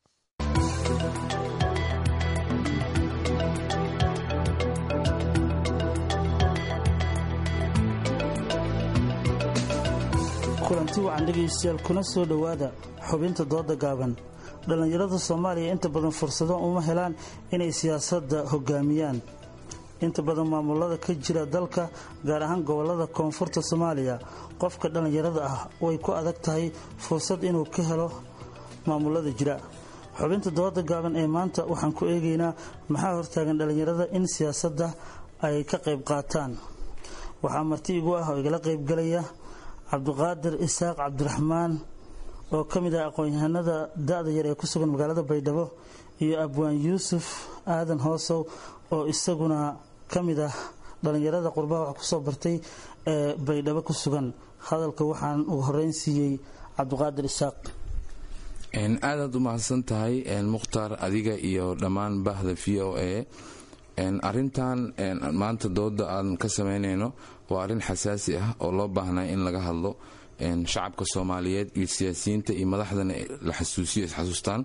[SPEAKER 10] kulanti wacan dhegaystayaal kuna soo dhowaada xubinta dooda gaaban. dhallinyarada soomaaliya inta badan fursado uma helaan inay siyaasadda hogaamiyaan. inta badan maamulada ka jira dalka gaar ahaan gobolada koonfurta Soomaaliya qofka dhalinyarada ah way ku adag tahay fursad inuu ka helo maamulada jira. xubinta dooda gaaban ee maanta waxaan ku eegaynaa maxaa hortaagan dhalinyarada in siyaasadda ay ka qayb qaataan. waxaa marti igu ah oo igala qayb galaya Cabdiqaadir Isaaq Cabdiraxmaan oo ka mid ah aqoon-yahanada da'da yar ee ku sugan magaalada Baydhabo iyo Abwaan Yuusuf Aadan Hoosow oo isaguna kamid ah dhalinyarada qurbaha wax ku soo bartay ee Baydhabo ku sugan. hadalka waxaan ugu horeyn siiyay Cabdiqaadir Isaaq.
[SPEAKER 11] aad u mahadsan tahay Mukhtaar adiga iyo dhammaan bahda VOA. arintan maanta dooda aan ka sameynayno waa arin xasaasi ah oo loo baahnaa in laga hadlo shacabka Soomaaliyeed iyo siyaasiyiinta iyo madaxdana la xasuusiyo xasuustaan.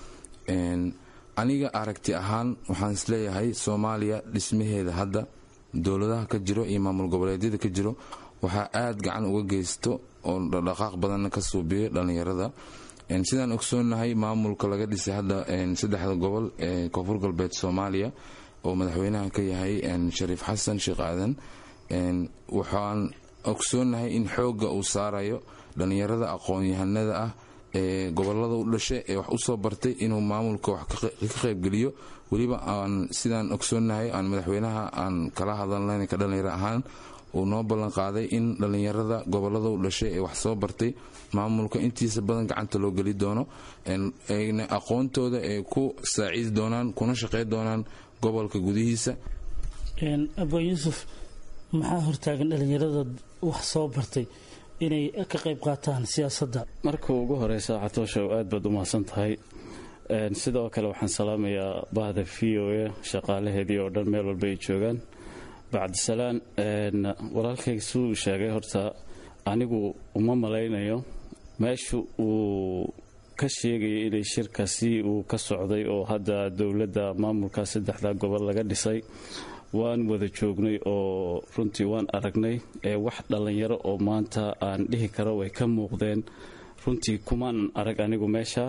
[SPEAKER 11] aniga aragti ahaan waxaan isleeyahay Soomaaliya dhismaheeda hadda dowladaha ka jiro iyo maamul goboleedyada ka jiro waxaa aad gacan uga geysto oo dhaqaaq badan ka suubiyo dhalinyarada. sidaan ogsoonahay maamulka laga dhisay hadda 3 gobol ee koonfur galbeed Soomaaliya oo madaxweynaha ka yahay Shariif Xasan Sheekh Aadan. waxaan ogsoonahay in xooga uu saarayo dhalinyarada aqoon-yahanada ah ee gobolada u dhashay ee wax u soo bartay inuu maamulka wax ka qayb geliyo. waliba aan sidaan ogsoonahay aan madaxweynaha aan kala hadalnay ka dhalinyaro ahaan uu noo ballan qaaday in dhalinyarada gobolada u dhashay ee wax soo bartay maamulka intiisa badan gacanta loo geli doono ayna aqoontooda ay ku saaciidi doonaan kuna shaqeyn doonaan gobolka gudihiisa.
[SPEAKER 10] Abwaan Yuusuf maxaa hortaagan dhalinyarada wax soo bartay inay ka qayb qaataan siyaasadda?
[SPEAKER 12] marka ugu horeysa Xatooshow aad baad u mahadsan tahay. sidoo kale waxaan salaamayaa bahda VOA shaqaalaheedii oo dhan meel walba ay joogaan. bacdisalaan walaalkay suu sheegay horta anigu uma malaynayo meesha uu ka sheegaya inay shirkaasi uu ka socday oo hadda dowladda maamulka 3 gobol laga dhisay waan wada joognay oo runtii waan aragnay wax dhalinyaro oo maanta aan dhihi karo way ka muuqdeen runtii kumaan arag anigu meesha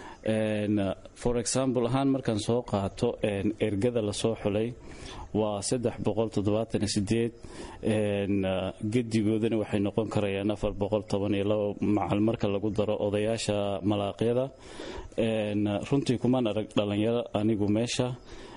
[SPEAKER 12] for example ahaan markaan soo qaato ergada la soo xulay waa 378 gedigoodana waxay noqon karayaan 412 macal marka lagu daro odayaasha malaaqyada runtii kumaan arag dhalinyaro anigu meesha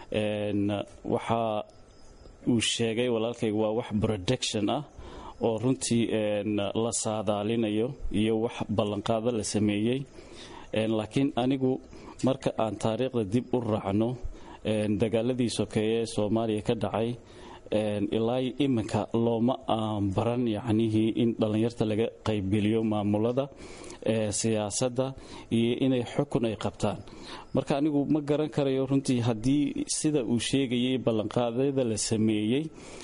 [SPEAKER 12] waxa uu sheegay walaalkaygu waa wax production ah oo runtii la saadaalinayo iyo wax ballanqaado la sameeyey laakiin anigu marka aan taariikhda dib u raacno dagaaladii sokeeye ee Soomaaliya ka dhacay ilaa iminka looma baran yacnihii in dhalinyarta laga qaybgeliyo maamulada siyaasadda iyo inay xukun ay qabtaan marka anigu ma garan karayo runtii haddii sida uu sheegayay ballanqaadada la sameeyey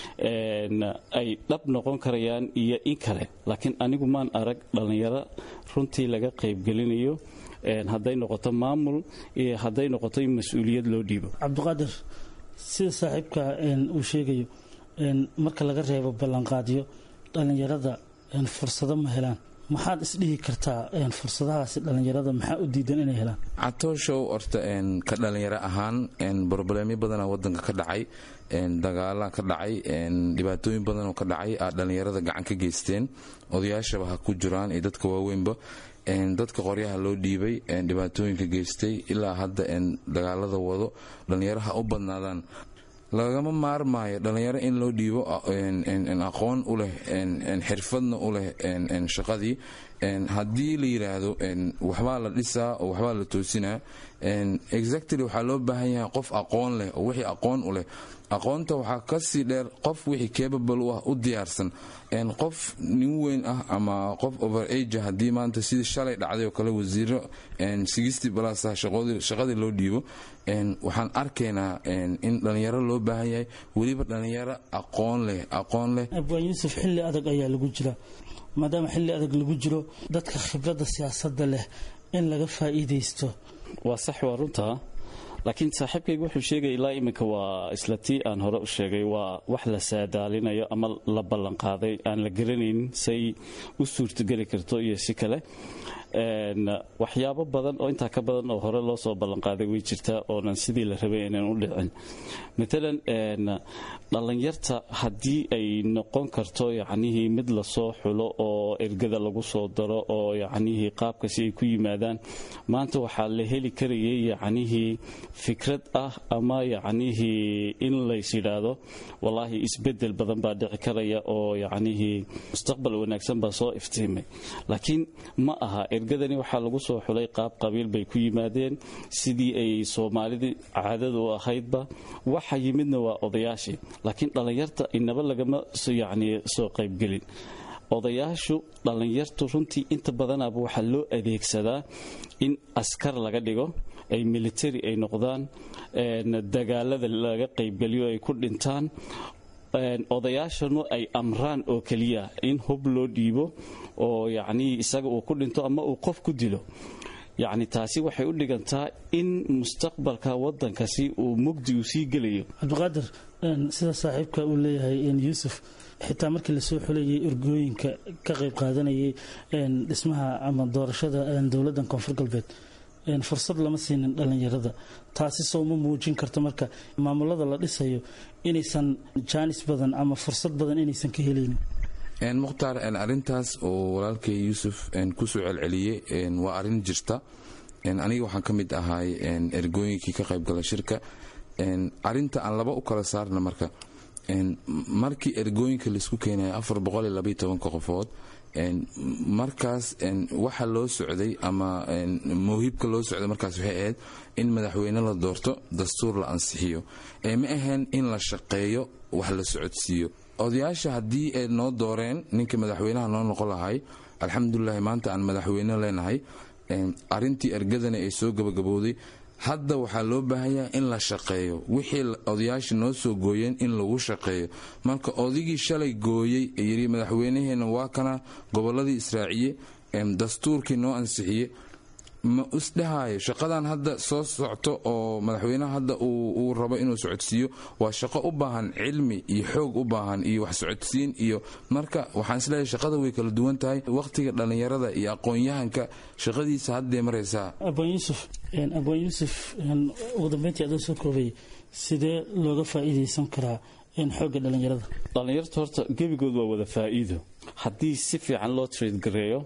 [SPEAKER 12] ay dhab noqon karayaan iyo in kale laakiin anigu maan arag dhalinyaro runtii laga qaybgelinayo hadday noqoto maamul iyo hadday noqoto in mas-uuliyad loo dhiibo.
[SPEAKER 10] Cabdiqaadir sida saaxiibka uu sheegayo marka laga reebo ballanqaadyo dhalinyarada fursado ma helaan maxaad isdhihi kartaa fursadahaasi dhalinyarada maxaa u diidan inay helaan?
[SPEAKER 11] Catooshow horta ka dhalinyaro ahaan problemyo badan oo wadanka ka dhacay dagaala ka dhacay dhibaatooyin badan oo ka dhacay dhalinyarada gacan ka geysteen odayaashaba ha ku jiraan iyo dadka waaweynba dadka qoryaha loo dhiibay dhibaatooyinka geystay ilaa hadda dagaalada wado dhalinyaraha u badnaadaan lagama maarmaayo dhalinyaro in loo dhiibo aqoon u leh xirfadna u leh shaqadii haddii la yiraahdo waxbaa la dhisaa oo waxbaa la toosinaa exactly waxaa loo baahan yahay qof aqoon leh oo wixii aqoon u leh aqoonta waxaa ka sii dheer qof wixii capable u ah u diyaarsan qof nin weyn ah ama qof over age haddii maanta sidii shalay dhacday oo kale wasiiro 60 plus shaqadii loo dhiibo waxaan arkaynaa in dhalinyaro loo baahan yahay weliba dhalinyaro aqoon leh
[SPEAKER 10] abwaan yuusuf xilli adag ayaa lagu jira maadaama xilli adag lagu jiro dadka khibradda siyaasadda leh in laga faa'iideysto
[SPEAKER 12] waa sax waa runtaa laakiin saaxiibkaygu wuxuu sheegay ilaa iminka waa isla tii aan hore u sheegay waa wax la saadaalinayo ama la ballanqaaday aan la garanaynin say u suurtogeli karto iyo si kale waxyaabo badan oo intaa ka badan oo hore loo soo ballanqaaday way jirtaa oonan sidii la rabay inaan u dhicin matalan dhalinyarta haddii ay noqon karto yacnihii mid lasoo xulo oo ergada lagu soo daro oo yacnihii qaabkasi ay ku yimaadaan maanta waxaa la heli karayay yacnihii fikrad ah ama yacnihii in lays yidhaahdo wallaahi isbedel badan baa dhici karaya oo yacnihii mustaqbal wanaagsan baa soo iftiimay laakiin ma aha ergadani waxaa lagu soo xulay qaab qabiil bay ku yimaadeen sidii ay Soomaalida caadadu u ahaydba waxa yimidna waa odayaashii laakiin dhalinyarta inaba lagama soo qaybgelin odayaashu dhalinyartu runtii inta badanaba waxaa loo adeegsadaa in askar laga dhigo ay military ay noqdaan dagaalada laga qaybgeliyo ay ku dhintaan odayaashanu ay amraan oo kaliya in hub loo dhiibo oo yacni isaga uu ku dhinto ama uu qof ku dilo yacni taasi waxay u dhigantaa in mustaqbalka waddankasi uu mugdi u sii gelayo.
[SPEAKER 10] Cabdiqaadir sida saaxiibka uu leeyahay Yuusuf xitaa markii la soo xulayay ergooyinka ka qayb qaadanayay dhismaha ama doorashada dowladda Koonfur Galbeed fursad lama siinin dhalinyarada taasi soo ma muujin karto marka maamulada la dhisayo inaysan jaanis badan ama fursad badan inaysan ka helaynin.
[SPEAKER 11] mukhtaar arintaas oo walaalkay Yuusuf ku soo celceliyay waa arin jirta aniga waxaan ka mid ahay ergooyinkii ka qayb galay shirka arinta aan laba u kala saarna markii ergooyinka la isku keenay 412 qofood markaas waxa loo socday ama muhiibka loo socday markaas waxay ahayd in madaxweyne la doorto dastuur la ansixiyo ma ahayn in la shaqeeyo wax la socodsiiyo odayaasha haddii ay noo dooreen ninka madaxweynaha noo noqon lahay alxamdulilah maanta aan madaxweyne leenahay arintii ergadana ay soo gabagabowday hadda waxaa loo baahanyaa in la shaqeeyo wixii odayaasha noo soo gooyeen in lagu shaqeeyo marka odigii shalay gooyey ee yiri madaxweynaheena waa kana goboladii israaciye dastuurkii noo ansixiye ma isdhahayo shaqadan hadda soo socto oo madaxweynaha hadda uu rabo inuu socodsiiyo waa shaqo u baahan cilmi iyo xoog u baahan iyo wax socodsiin iyo marka waxaan isleeyahay shaqada way kala duwan tahay waqtiga dhalinyarada iyo aqoon-yahanka shaqadiisa haddee maraysaa.
[SPEAKER 10] abaan yuusuf ugu dambeyntii adoo soo koobay sidee looga faa'iidaysan karaa xoogga dhalinyarta
[SPEAKER 12] horta gebigood waa wada faa'iido haddii si fiican loo trade gareeyo.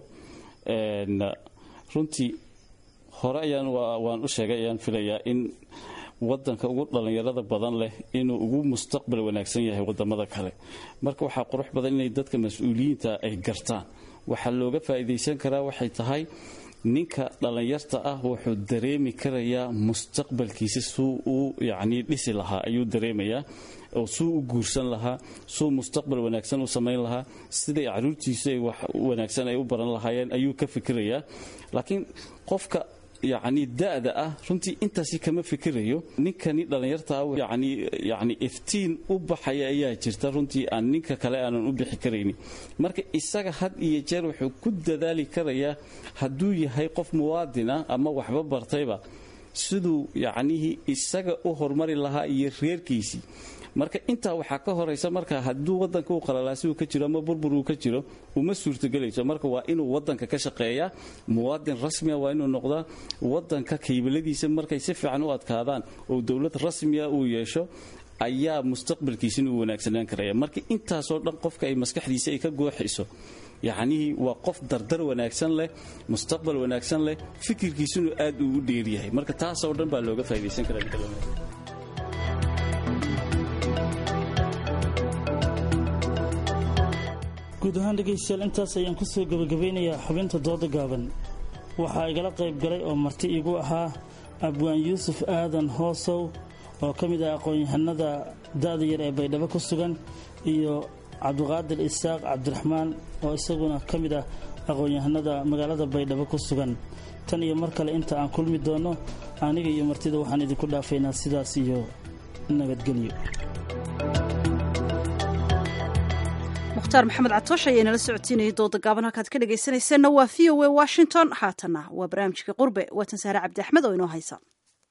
[SPEAKER 12] runtii hore waan u sheegay ayaan filayaa in wadanka ugu dhalinyarada badan leh inuu ugu mustaqbal wanaagsan yahay wadamada kale. marka waxaa qurux badan inay dadka mas-uuliyiinta ay gartaan. waxaa looga faa'iidaysan karaa waxay tahay ninka dhalinyarta ah wuxuu dareemi karayaa mustaqbalkiisa suu uu yacni dhisi lahaa ayuu dareemayaa oo suu u guursan lahaa suu mustaqbal wanaagsan u samayn lahaa siday caruurtiisa ay wax wanaagsan ay u baran lahaayeen ayuu ka fikirayaa. laakiin qofka yacni da'da ah runtii intaasi kama fikirayo. ninkani dhalinyarta ah yacni iftiin u baxaya ayaa jirta runtii aan ninka kale aanan u bixi karaynin. marka isaga had iyo jeer wuxuu ku dadaali karayaa hadduu yahay qof muwaadin ah ama waxba bartayba siduu yacnihii isaga u horumari lahaa iyo reerkiisii. marka intaa waxaa ka horaysa marka hadduu wadanka u qalalaasi uu ka jiro ama burbur uu ka jiro uma suurtagelayso. marka waa inuu wadanka ka shaqeeyaa muwaadin rasmiya waa inuu noqdaa. wadanka kaybaladiisa markay si fiican u adkaadaan oo dowlad rasmiya uu yeesho ayaa mustaqbalkiisina uu wanaagsanaan karaya. marka intaasoo dhan qofka ay maskaxdiisa ay ka gooxiso yacnihii waa qof dardar wanaagsan leh mustaqbal wanaagsan leh fikirkiisuna aad uu u dheeryahay. marka taasoo dhan baa looga faa'iidaysan karaa.
[SPEAKER 10] guud ahaan dhegaystayaal intaas ayaan ku soo gabagabeynayaa xubinta dooda gaaban. waxaa igala qayb galay oo marti igu ahaa abwaan yuusuf aadan hoosow oo ka mid ah aqoon-yahanada da'da yar ee baydhabo ku sugan iyo cabdiqaadir isaaq cabdiraxmaan oo isaguna ka mid ah aqoon-yahanada magaalada baydhabo ku sugan. tan iyo mar kale inta aan kulmi doono aniga iyo martida waxaan idinku dhaafaynaa sidaas iyo nabadgelyo.
[SPEAKER 2] mukhtaar maxamed catoosh ayaa inala socodsiinayay dooda gaaban halkaad ka dhegaysanayseena waa v o a washington. haatanna waa barnaamijkii qurbe waatan saare cabdi axmed oo inoo haysa.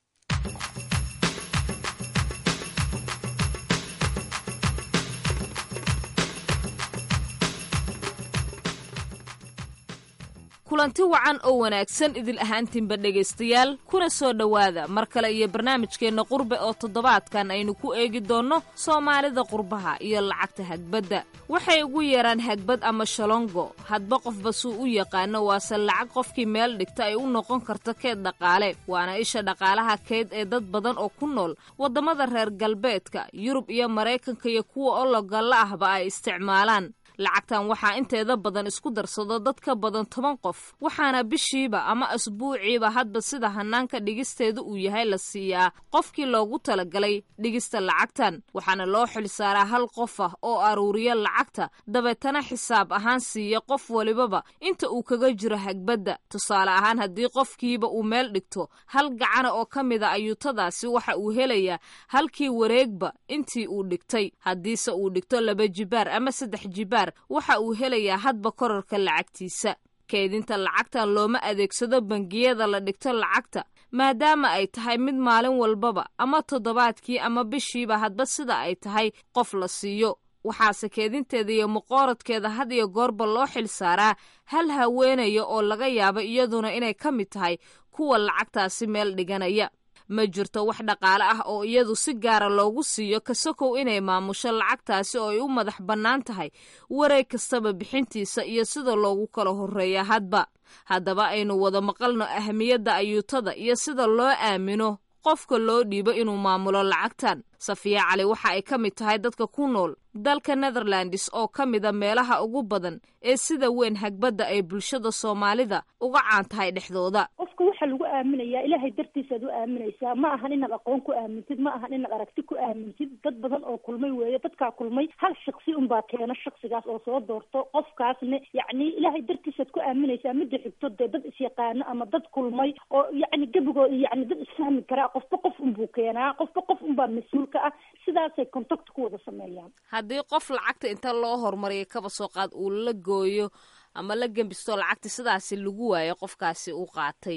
[SPEAKER 13] kulanti wacan oo wanaagsan idil ahaantiinba dhegaystayaal kuna soo dhowaada mar kale iyo barnaamijkeenna qurbe oo toddobaadkan aynu ku eegi doonno soomaalida qurbaha iyo lacagta hagbadda. waxay ugu yeeraan hagbad ama shalongo hadba qofba suu u yaqaano waase lacag qofkii meel dhigta ay u noqon karto keed dhaqaale waana isha dhaqaalaha keyd ee dad badan oo ku nool waddamada reer galbeedka yurub iyo maraykanka iyo kuwa ologalla ahba ay isticmaalaan. lacagtan waxaa inteeda badan isku darsado dad ka badan 10 qof waxaana bishiiba ama asbuuciiba hadba sida hanaanka dhigisteedu uu yahay la siiyaa qofkii loogu talagalay dhigista lacagtan waxaana loo xilsaaraa hal qof ah oo aruuriya lacagta dabeetana xisaab ahaan siiya qof walibaba inta uu kaga jiro hagbadda. tusaale ahaan haddii qofkiiba uu meel dhigto hal gacana oo ka mida ayuutadaasi waxa uu helayaa halkii wareegba intii uu dhigtay. haddiise uu dhigto 2 jibaar ama 3 jibaar waxa uu helayaa hadba kororka lacagtiisa. keydinta lacagtan looma adeegsado bangiyada la dhigto lacagta maadaama ay tahay mid maalin walbaba ama toddobaadkii ama bishiiba hadba sida ay tahay qof la siiyo. waxaase keedinteeda iyo muqooradkeeda had iyo goorba loo xilsaaraa hal haweenaya oo laga yaabo iyaduna inay ka mid tahay kuwa lacagtaasi meel dhiganaya. ma jirto wax dhaqaale ah oo iyadu si gaara loogu siiyo kasakow inay maamusho lacagtaasi oo ay u madax bannaan tahay wareeg kastaba bixintiisa iyo sida loogu kala horreeya hadba. haddaba aynu wada maqalno ahamiyadda ayuutada iyo sida loo aamino qofka loo dhiibo inuu maamulo lacagtan. safiya cali waxa ay ka mid tahay dadka ku nool dalka Netherlands oo ka mida meelaha ugu badan ee sida weyn hagbadda ay bulshada Soomaalida uga caan tahay dhexdooda.
[SPEAKER 14] qofka waxa lagu aaminayaa ilaahay dartiisa aad u aaminaysaa ma ahan inaad aqoon ku aamintid ma ahan inaad aragti ku aamintid. dad badan oo kulmay weeye dadka kulmay hal shakhsi un baa keena shakhsigaas oo soo doorto qofkaasna yacni ilaahay dartiisa aad ku aaminaysaa mid xigto dad is yaqaan ama dad kulmay oo yacni gabigood yacni dad isfahmi kara qofba qof un buu keenaa qofba qof un baa mas'uul ka ah sidaasay contact ku wada sameeyaan.
[SPEAKER 13] haddii qof lacagta inta loo hormariyay kaba soo qaad uu la gooyo ama la gembisto lacagta sidaasi lagu waayo qofkaasi uu qaatay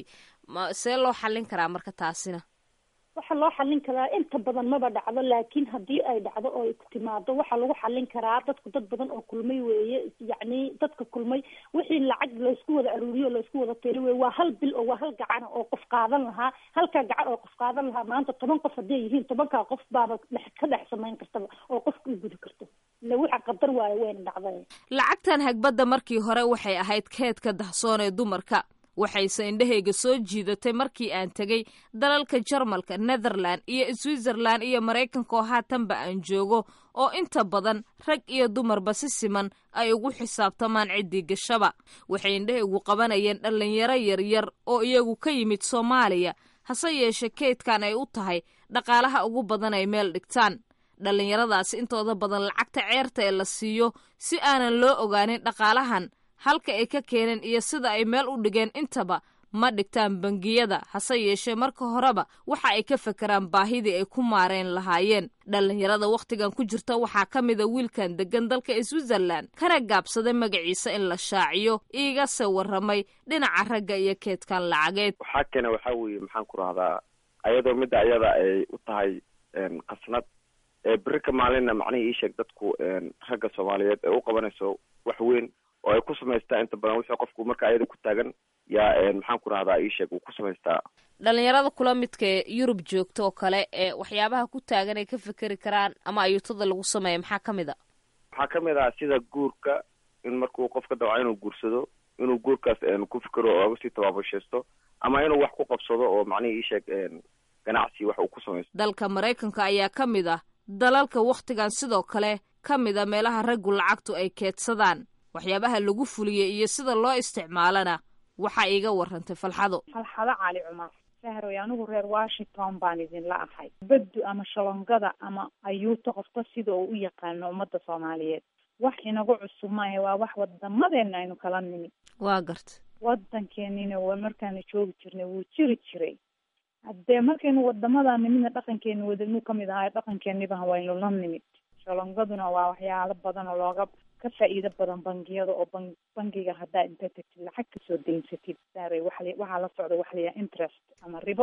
[SPEAKER 13] see loo xallin karaa marka taasina
[SPEAKER 14] waxaa loo xallin karaa inta badan maba dhacdo, laakiin haddii ay dhacdo oo ay timaado waxaa lagu xallin karaa dadku dad badan oo kulmay weeye, yacni dadka kulmay wixii lacag laysku wada aruuriyo o laysku wada tiri weye waa hal bil oo waa hal gacan oo qof qaadan lahaa, halkaa gacan oo qof qaadan lahaa maanta 10 qof hadday yihiin 10kaa qof baaba ka dhex samayn kartaba oo qofka u gudi karto, ila waxa qadar waayo wayna dhacday.
[SPEAKER 13] lacagtan hagbadda markii hore waxay ahayd keedka dahsoon ee dumarka, waxayse indhahayga soo jiidatay markii aan tegey dalalka Jarmalka, Netherland iyo Switzerland iyo Maraykanka oo haatanba aan joogo, oo inta badan rag iyo dumarba si siman ay ugu xisaabtamaan ciddii gashaba. waxay indhahaygu qabanayeen dhalinyaro yaryar oo iyagu ka yimid Soomaaliya, hase yeeshee keedkan ay u tahay dhaqaalaha ugu badan ay meel dhigtaan. dhalinyaradaasi intooda badan lacagta ceerta ee la siiyo si aanan loo ogaanin dhaqaalahan halka ay ka keeneen iyo sida ay meel u dhigeen intaba ma dhigtaan bangiyada, hase yeeshee marka horeba waxa ay ka fekeraan baahidii ay ku maareen lahaayeen. dhalinyarada wakhtigan ku jirta waxaa ka mida wiilkan degan dalka Switzerland, kana gaabsaday magaciisa in la shaaciyo, iigase warramay dhinaca ragga iyo keedkan lacageed.
[SPEAKER 15] waxaa keena waxaa weeye maxaan ku rahdaa ayadoo midda ayada ay u tahay qasnad berika maalinna macnihii ii sheeg dadku ragga Soomaaliyeed ee u qabanayso wax weyn oo ay ku samaystaa inta badan wixii qofku marka ayada ku taagan yaa maxaan ku rahdaa ii sheeg uu ku samaystaa.
[SPEAKER 13] dhalinyarada kula midka Yurub joogto oo kale ee waxyaabaha ku taagan ay ka fikeri karaan ama ayuutada lagu sameeyo maxaa ka mid a?
[SPEAKER 15] waxaa ka mid ah sida guurka, in markuu qofka dawca inuu guursado, inuu guurkaas ku fikiro oo uga sii tabaabashaysto, ama inuu wax ku qabsado oo macnihii ii sheeg ganacsi wax uu ku samaysto.
[SPEAKER 13] dalka Maraykanka ayaa ka mid ah dalalka wakhtigan sidoo kale ka mid a meelaha raggu lacagtu ay keedsadaan. waxyaabaha lagu fuliyey iyo sida loo isticmaalana waxaa iiga warrantay Falxado
[SPEAKER 16] Cali Cumar. sahroy anigu reer Washington baan idinla ahay. baddu ama shalongada ama ayuuta qofka sida uu u yaqaano ummadda Soomaaliyeed wax inagu cusub maahe, waa wax wadamadeena aynu kala nimid.
[SPEAKER 13] waa garta
[SPEAKER 16] wadankeenina waa markaanu joogi jirnay wuu jiri jiray, haddee markaynu wadamadaa nimidna dhaqankeenu wadanu ka mid ahay, dhaqankeeniba waynu la nimid. shalongaduna waa waxyaalo badan oo looga ka faa'iido badan bangiyada, oo bangiga haddaa inta tagtid lacag kasoo daynsatid saaray waxaa la socda wax la yidhaha interest ama ribo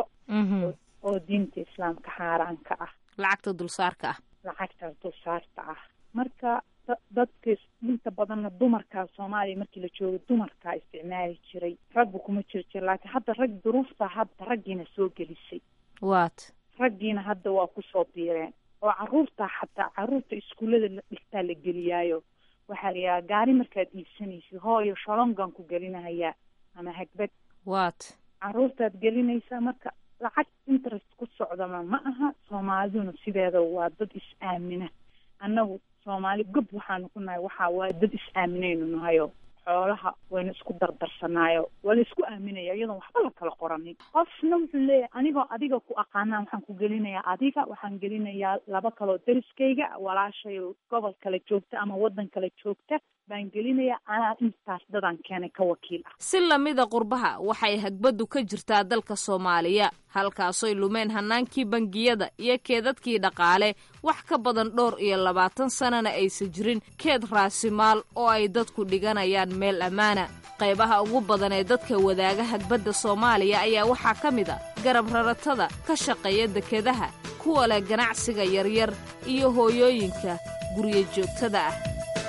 [SPEAKER 16] oo diinta islaamka xaaraan ka ah,
[SPEAKER 13] lacagta dulsaarka ah.
[SPEAKER 16] lacagtaas dulsaarta ah. marka dadka inta badanna dumarkaa Soomaaliya markii la joogo dumarkaa isticmaali jiray, raggu kuma jir laakiin hadda rag duruufta hadda raggiina soo gelisay. raggiina hadda waa kusoo biireen oo caruurta iskuullada la dhigtaa la geliyaayo. waxaa la yidhaha gaari markaad iibsanaysid hooyo shalongan ku gelinahayaa ama hagbad caruurtaad gelinaysaa, marka lacag interest ku socdama ma aha. soomaaliduna sideeda waa dad is-aamina. annagu Soomaali gob waxaanu ku nahay waa dad is-aaminaynu nahayo, xoolaha waynu isku dardarsanaayo, waa la isku aaminaya iyadoon waxba la kala qoranin. qofna wuxuu leeyahay anigoo adiga ku aqaanaa waxaan ku gelinayaa adiga, waxaan gelinayaa laba kaloo dariskayga, walaashay gobol kale joogta ama waddan kale joogta baan gelinayaa, anaa intaas dadaan keenay ka wakiil ah.
[SPEAKER 13] si lamida qurbaha waxay hagbaddu ka jirtaa dalka Soomaaliya, halkaasoy lumeen hanaankii bangiyada iyo keedadkii dhaqaale wax ka badan 20 sanana aysan jirin keed raasimaal oo ay dadku dhiganayaan meel ammaana. qaybaha ugu badan ee dadka wadaaga hagbadda Soomaaliya ayaa waxaa ka mid ah garab raratada ka shaqeeya dekedaha, kuwa leh ganacsiga yaryar iyo hooyooyinka guryo joogtada ah.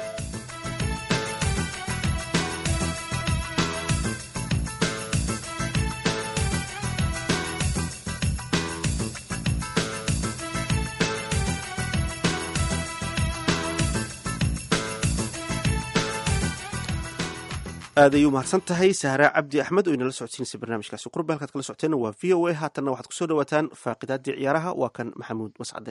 [SPEAKER 1] aad ayuu mahadsan tahay Sahra Cabdi Axmed oo inala socodsiinaysa barnaamijkaasi qurba. halkaad kala socoteena waa VOA. haatanna waxaad kusoo dhawaataan faaqidaadii ciyaaraha. waa kan Maxamuud Mascade.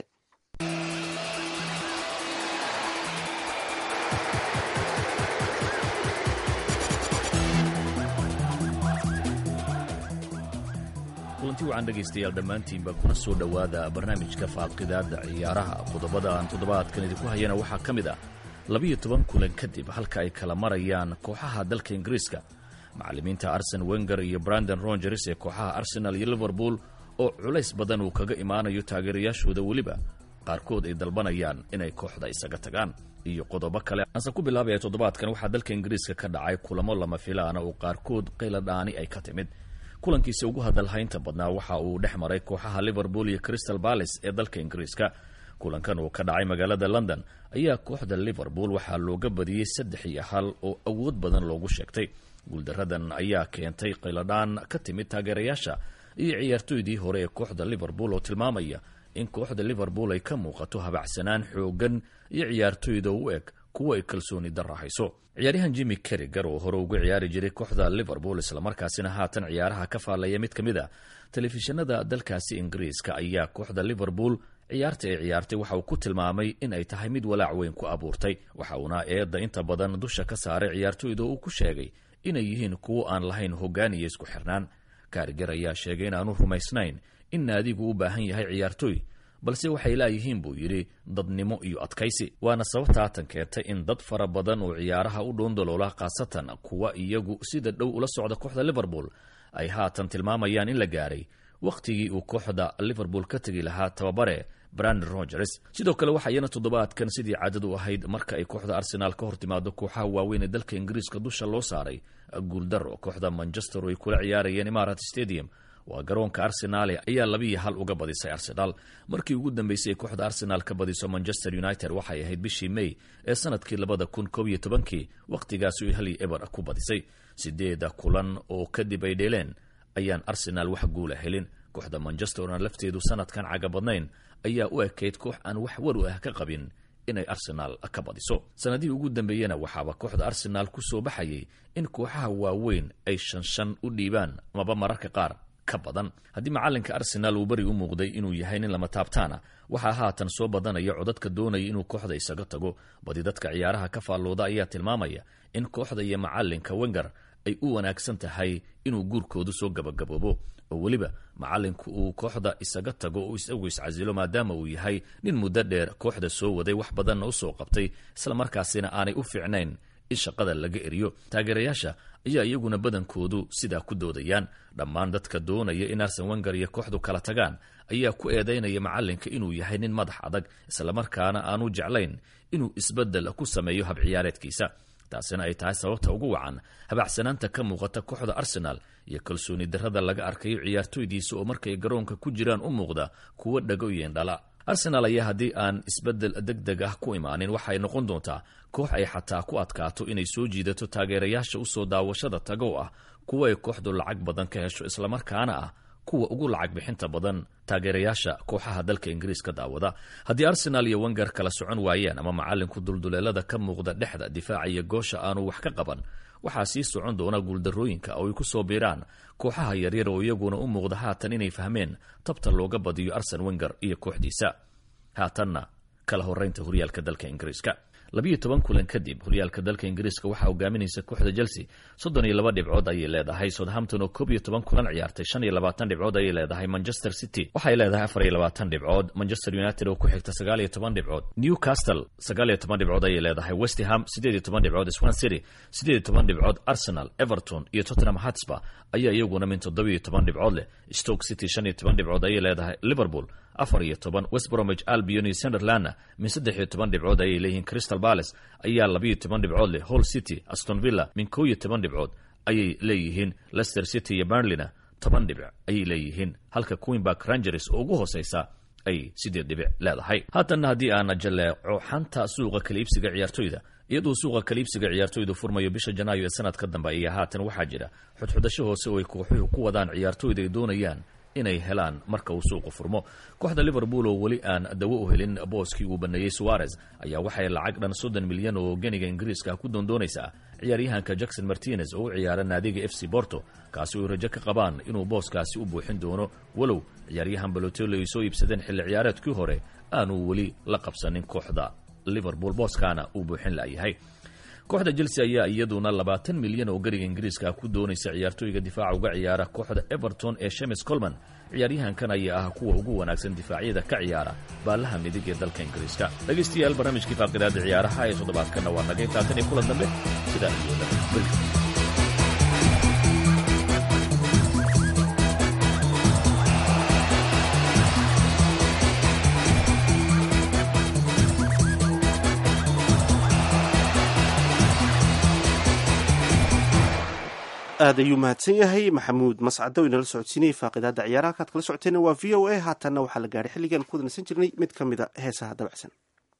[SPEAKER 17] kulanti wacan dhegaystayaal dhammaantiinba kuna soo dhowaada barnaamijka faaqidaadda ciyaaraha. qodobada aan toddobaadkan idinku hayana waxaa ka mid ah 12 kulan kadib halka ay kala marayaan kooxaha dalka Ingiriiska, macallimiinta Arsene Wenger iyo Brendan Rodgers ee kooxaha Arsenal iyo Liverpool oo culays badan uu kaga imaanayo taageerayaashooda, weliba qaarkood ay dalbanayaan inay kooxda isaga tagaan, iyo qodobo kale. aanse ku bilaabaya toddobaadkan waxaa dalka Ingiriiska ka dhacay kulamo lama filaana oo qaarkood qayladhaani ay ka timid. kulankiisa ugu hadalhaynta badnaa waxa uu dhex maray kooxaha liverpool iyo crystal palace ee dalka ingiriiska. kulankan uu ka dhacay magaalada london ayaa kooxda liverpool waxaa looga badiyey 3-1 oo awood badan loogu sheegtay. guuldaradan ayaa keentay qiladhaan ka timid taageerayaasha iyo ciyaartoydii hore ee kooxda liverpool oo tilmaamaya in kooxda liverpool ay ka muuqato habacsanaan xoogan iyo ciyaartoyda u eg kuwa ay kalsooni darra hayso. ciyaaryahan Jimmy Carragher oo hore uga ciyaari jiray kooxda Liverpool islamarkaasina haatan ciyaaraha ka faallaya mid ka mid a telefishinada dalkaasi Ingiriiska ayaa kooxda Liverpool ciyaarta ay ciyaartay waxa uu ku tilmaamay in ay tahay mid walaac weyn ku abuurtay. waxa uuna eedda inta badan dusha ka saaray ciyaartoyda uu ku sheegay inay yihiin kuwo aan lahayn hoggaan iyo isku xirnaan. Carragher ayaa sheegay in aanu rumaysnayn in naadigu u baahan yahay ciyaartoy, balse waxay laayihiin buu yidhi dadnimo iyo adkaysi. waana sababta haatan keentay in dad fara badan oo ciyaaraha u dhoondoloola khaasatan kuwa iyagu sida dhow ula socda kooxda Liverpool ay haatan tilmaamayaan in la gaaray wakhtigii uu kooxda Liverpool ka tegi lahaa tababare Brendan Rodgers. sidoo kale waxa iyana toddobaadkan sidii caadadu ahayd marka ay kooxda Arsenal ka hortimaado kooxaha waaweyn ee dalka Ingiriiska dusha loo saaray guuldaro. kooxda Manchester ay kula ciyaarayeen Emirates Stadium waa garoonka Arsenal ayaa 2-1 uga badisay Arsenal. markii ugu dambeysay kooxda Arsenal ka badiso Manchester United waxay ahayd bishii May ee sanadkii 2011 waqtigaas ay 1-0 ku badisay. 8 kulan oo kadib ay dheeleen ayaan Arsenal wax guul helin. kooxda Manchester lafteedu sanadkan caga badnayn ayaa u ekeyd koox aan wax war ah ka qabin inay Arsenal ka badiso. sanadii ugu dambeeyana waxaaba kooxda Arsenal ku soo baxayay in kooxaha waaweyn ay 5-5 u dhiibaan amaba mararka qaar ka badan. haddii macalinka Arsenal uu bari u muuqday inuu yahay nin lama taabtaana, waxaa haatan soo badanaya codadka doonaya inuu kooxda isaga tago. badi dadka ciyaaraha ka faallooda ayaa tilmaamaya in kooxda iyo macalinka Wenger ay u wanaagsan tahay inuu guurkoodu soo gabagaboobo oo weliba macalinku uu kooxda isaga tago oo isagu iscasilo maadaama uu yahay nin muddo dheer kooxda soo waday wax badanna u soo qabtay isla markaasina aanay u fiicnayn in shaqada laga eriyo. taageerayaasha ayaa iyaguna badankoodu sidaa ku doodayaan. dhammaan dadka doonaya in Arsene Wenger iyo kooxdu kala tagaan ayaa ku eedeynaya macalinka inuu yahay nin madax adag isla markaana aanu jeclayn inuu isbedel ku sameeyo hab ciyaareedkiisa. taasina ay tahay sababta ugu wacan habacsanaanta ka muuqata kooxda Arsenal iyo kalsooni darrada laga arkayo ciyaartoydiisa oo markay garoonka ku jiraan u muuqda kuwa dhago iyo indhala. Arsenal ayaa haddii aan isbedel degdeg ah ku imaanin waxay noqon doontaa koox ay xataa ku adkaato inay soo jiidato taageerayaasha u soo daawashada tago ah kuwa ay kooxdu lacag badan ka hesho islamarkaana ah kuwa ugu lacag bixinta badan taageerayaasha kooxaha dalka Ingiriiska daawada. haddii Arsenal iyo Wenger kala socon waayaan ama macalinku dulduleelada ka muuqda dhexda difaaca iyo goosha aanu wax ka qaban, waxaa sii socon doona guuldarooyinka oo ay ku soo biiraan kooxaha yaryar oo iyaguna u muuqda haatan inay fahmeen tabta looga badiyo Arsene Wenger iyo kooxdiisa. haatanna kala horeynta horyaalka dalka Ingiriiska. 12 kulan kadib horyaalka dalka Ingiriiska waxaa hogaaminaysa kooxda Chelsea 32 dhibcood ayay leedahay. Southampton oo 12 kulan ciyaartay 25 dhibcood ayay leedahay. Manchester City waxay leedahay 24 dhibcood. Manchester United oo ku xigta 19 dhibcood. Newcastle 19 dhibcood ayay leedahay. West Ham 18 dhibcood. Swansea City 18 dhibcood. Arsenal, Everton iyo Tottenham Hotspur ayaa iyaguna min 17 dhibcood leh. Stoke City 15 dhibcood ayay leedahay. Liverpool 14, West Bromwich Albion iyo Sunderland min 13 dhibcood ayay leeyihiin. Crystal Palace ayaa 12 dhibcood leh. Hull City, Aston Villa min 11 dhibcood ayay leeyihiin. Leicester City iyo Burnleyna 10 dhibic ayay leeyihiin, halka Queen Park Rangers oo ugu hooseysa ay 8 dhibic leedahay. haatanna haddii aan jaleeco xanta suuqa kala iibsiga ciyaartoyda, iyadoo suuqa kala iibsiga ciyaartoydu furmayo bisha Janaayo ee sanadka dambe ayaa haatan waxaa jira xudxudasho hoose oo ay kooxuhu ku wadaan ciyaartoyda ay doonayaan inay helaan marka uu suuqu furmo. kooxda Liverpool oo weli aan dawo u helin booskii uu baneeyay Suarez ayaa waxay lacag dhan 30 milyan oo ganiga Ingiriiska ku doondoonaysaa ciyaaryahanka Jackson Martinez oo u ciyaara naadiga FC Porto, kaasi oo rajo ka qabaan inuu booskaasi u buuxin doono, walow ciyaaryahan Balotelli ay soo iibsadeen xilli ciyaareedkii hore aanu weli la qabsanin kooxda Liverpool booskaana uu buuxin laayahay. kooxda Chelsea ayaa iyaduna 20 milyan oo gariga Ingiriiska ku doonaysa ciyaartoyga difaaca uga ciyaara kooxda Everton ee James Coleman. ciyaaryahankan ayaa ah kuwa ugu wanaagsan difaacyada ka ciyaara baalaha midig ee dalka Ingiriiska. dhageystayaal, barnaamijkii faaqidaada ciyaaraha ee toddobaadkana waa naga intaatan kulan dambe sida iyo
[SPEAKER 1] aad ayuu mahadsan yahay maxamuud mascado inala socodsiinayay faaqidaada ciyaaraha kaad kala socoteena waa v o a haatanna waxaa la gaadhay xilligan ku danaysan jirnay mid ka mid a heesaha dabacsan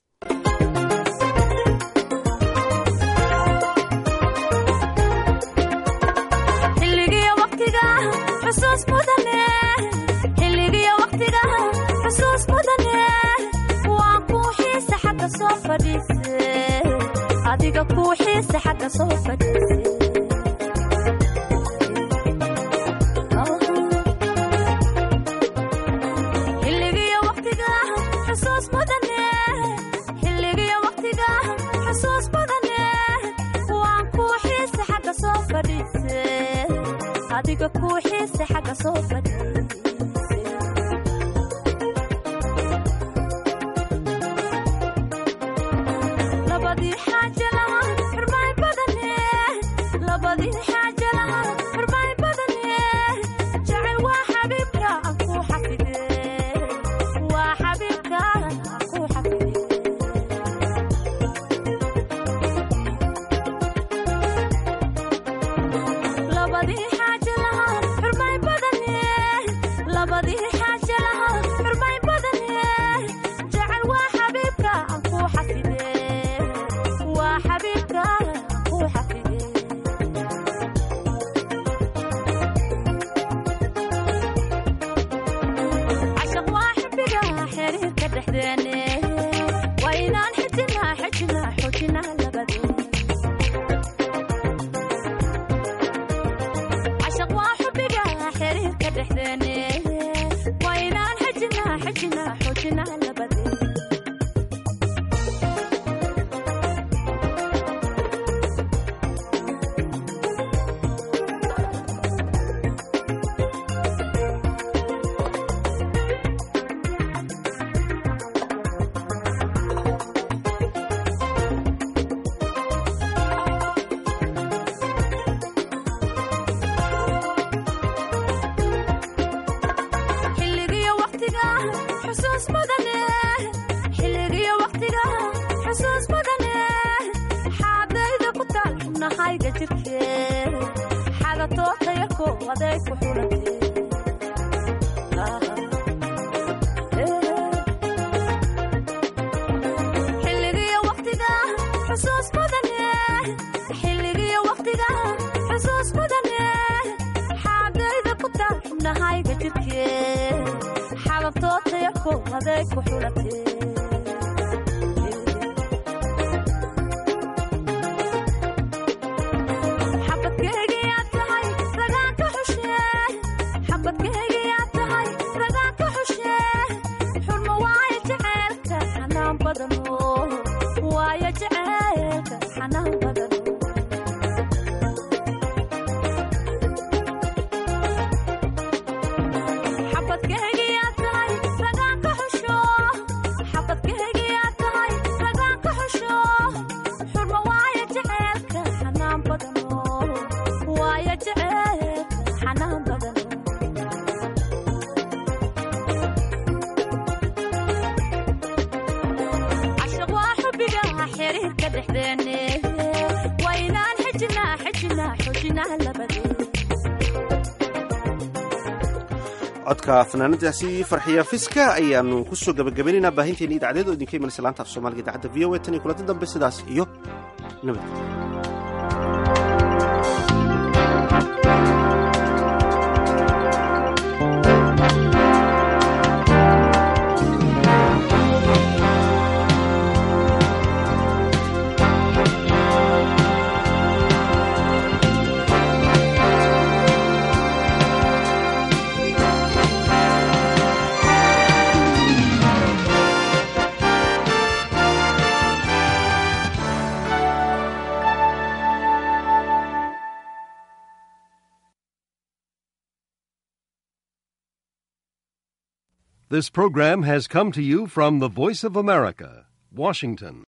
[SPEAKER 18] adiga ku xiisa xagga soo fadhiisay xilligiyo waqtiga xusuus mudane xilligiyo waqtiga xusuus mudane waan ku xiisa xagga soo fadhiisay adiga ku xiisa xagga soo fadhiisay
[SPEAKER 1] codka fanaanadaasi farxiya fiska ayaanu ku soo gabagabaynaynaa baahinteena idaacadeed oo idinka imanaysa laanta af soomaaliga idaacadda v o a tan iyo kulanti dambe sidaas iyo nabad
[SPEAKER 19] This program has come to you from the Voice of America, Washington.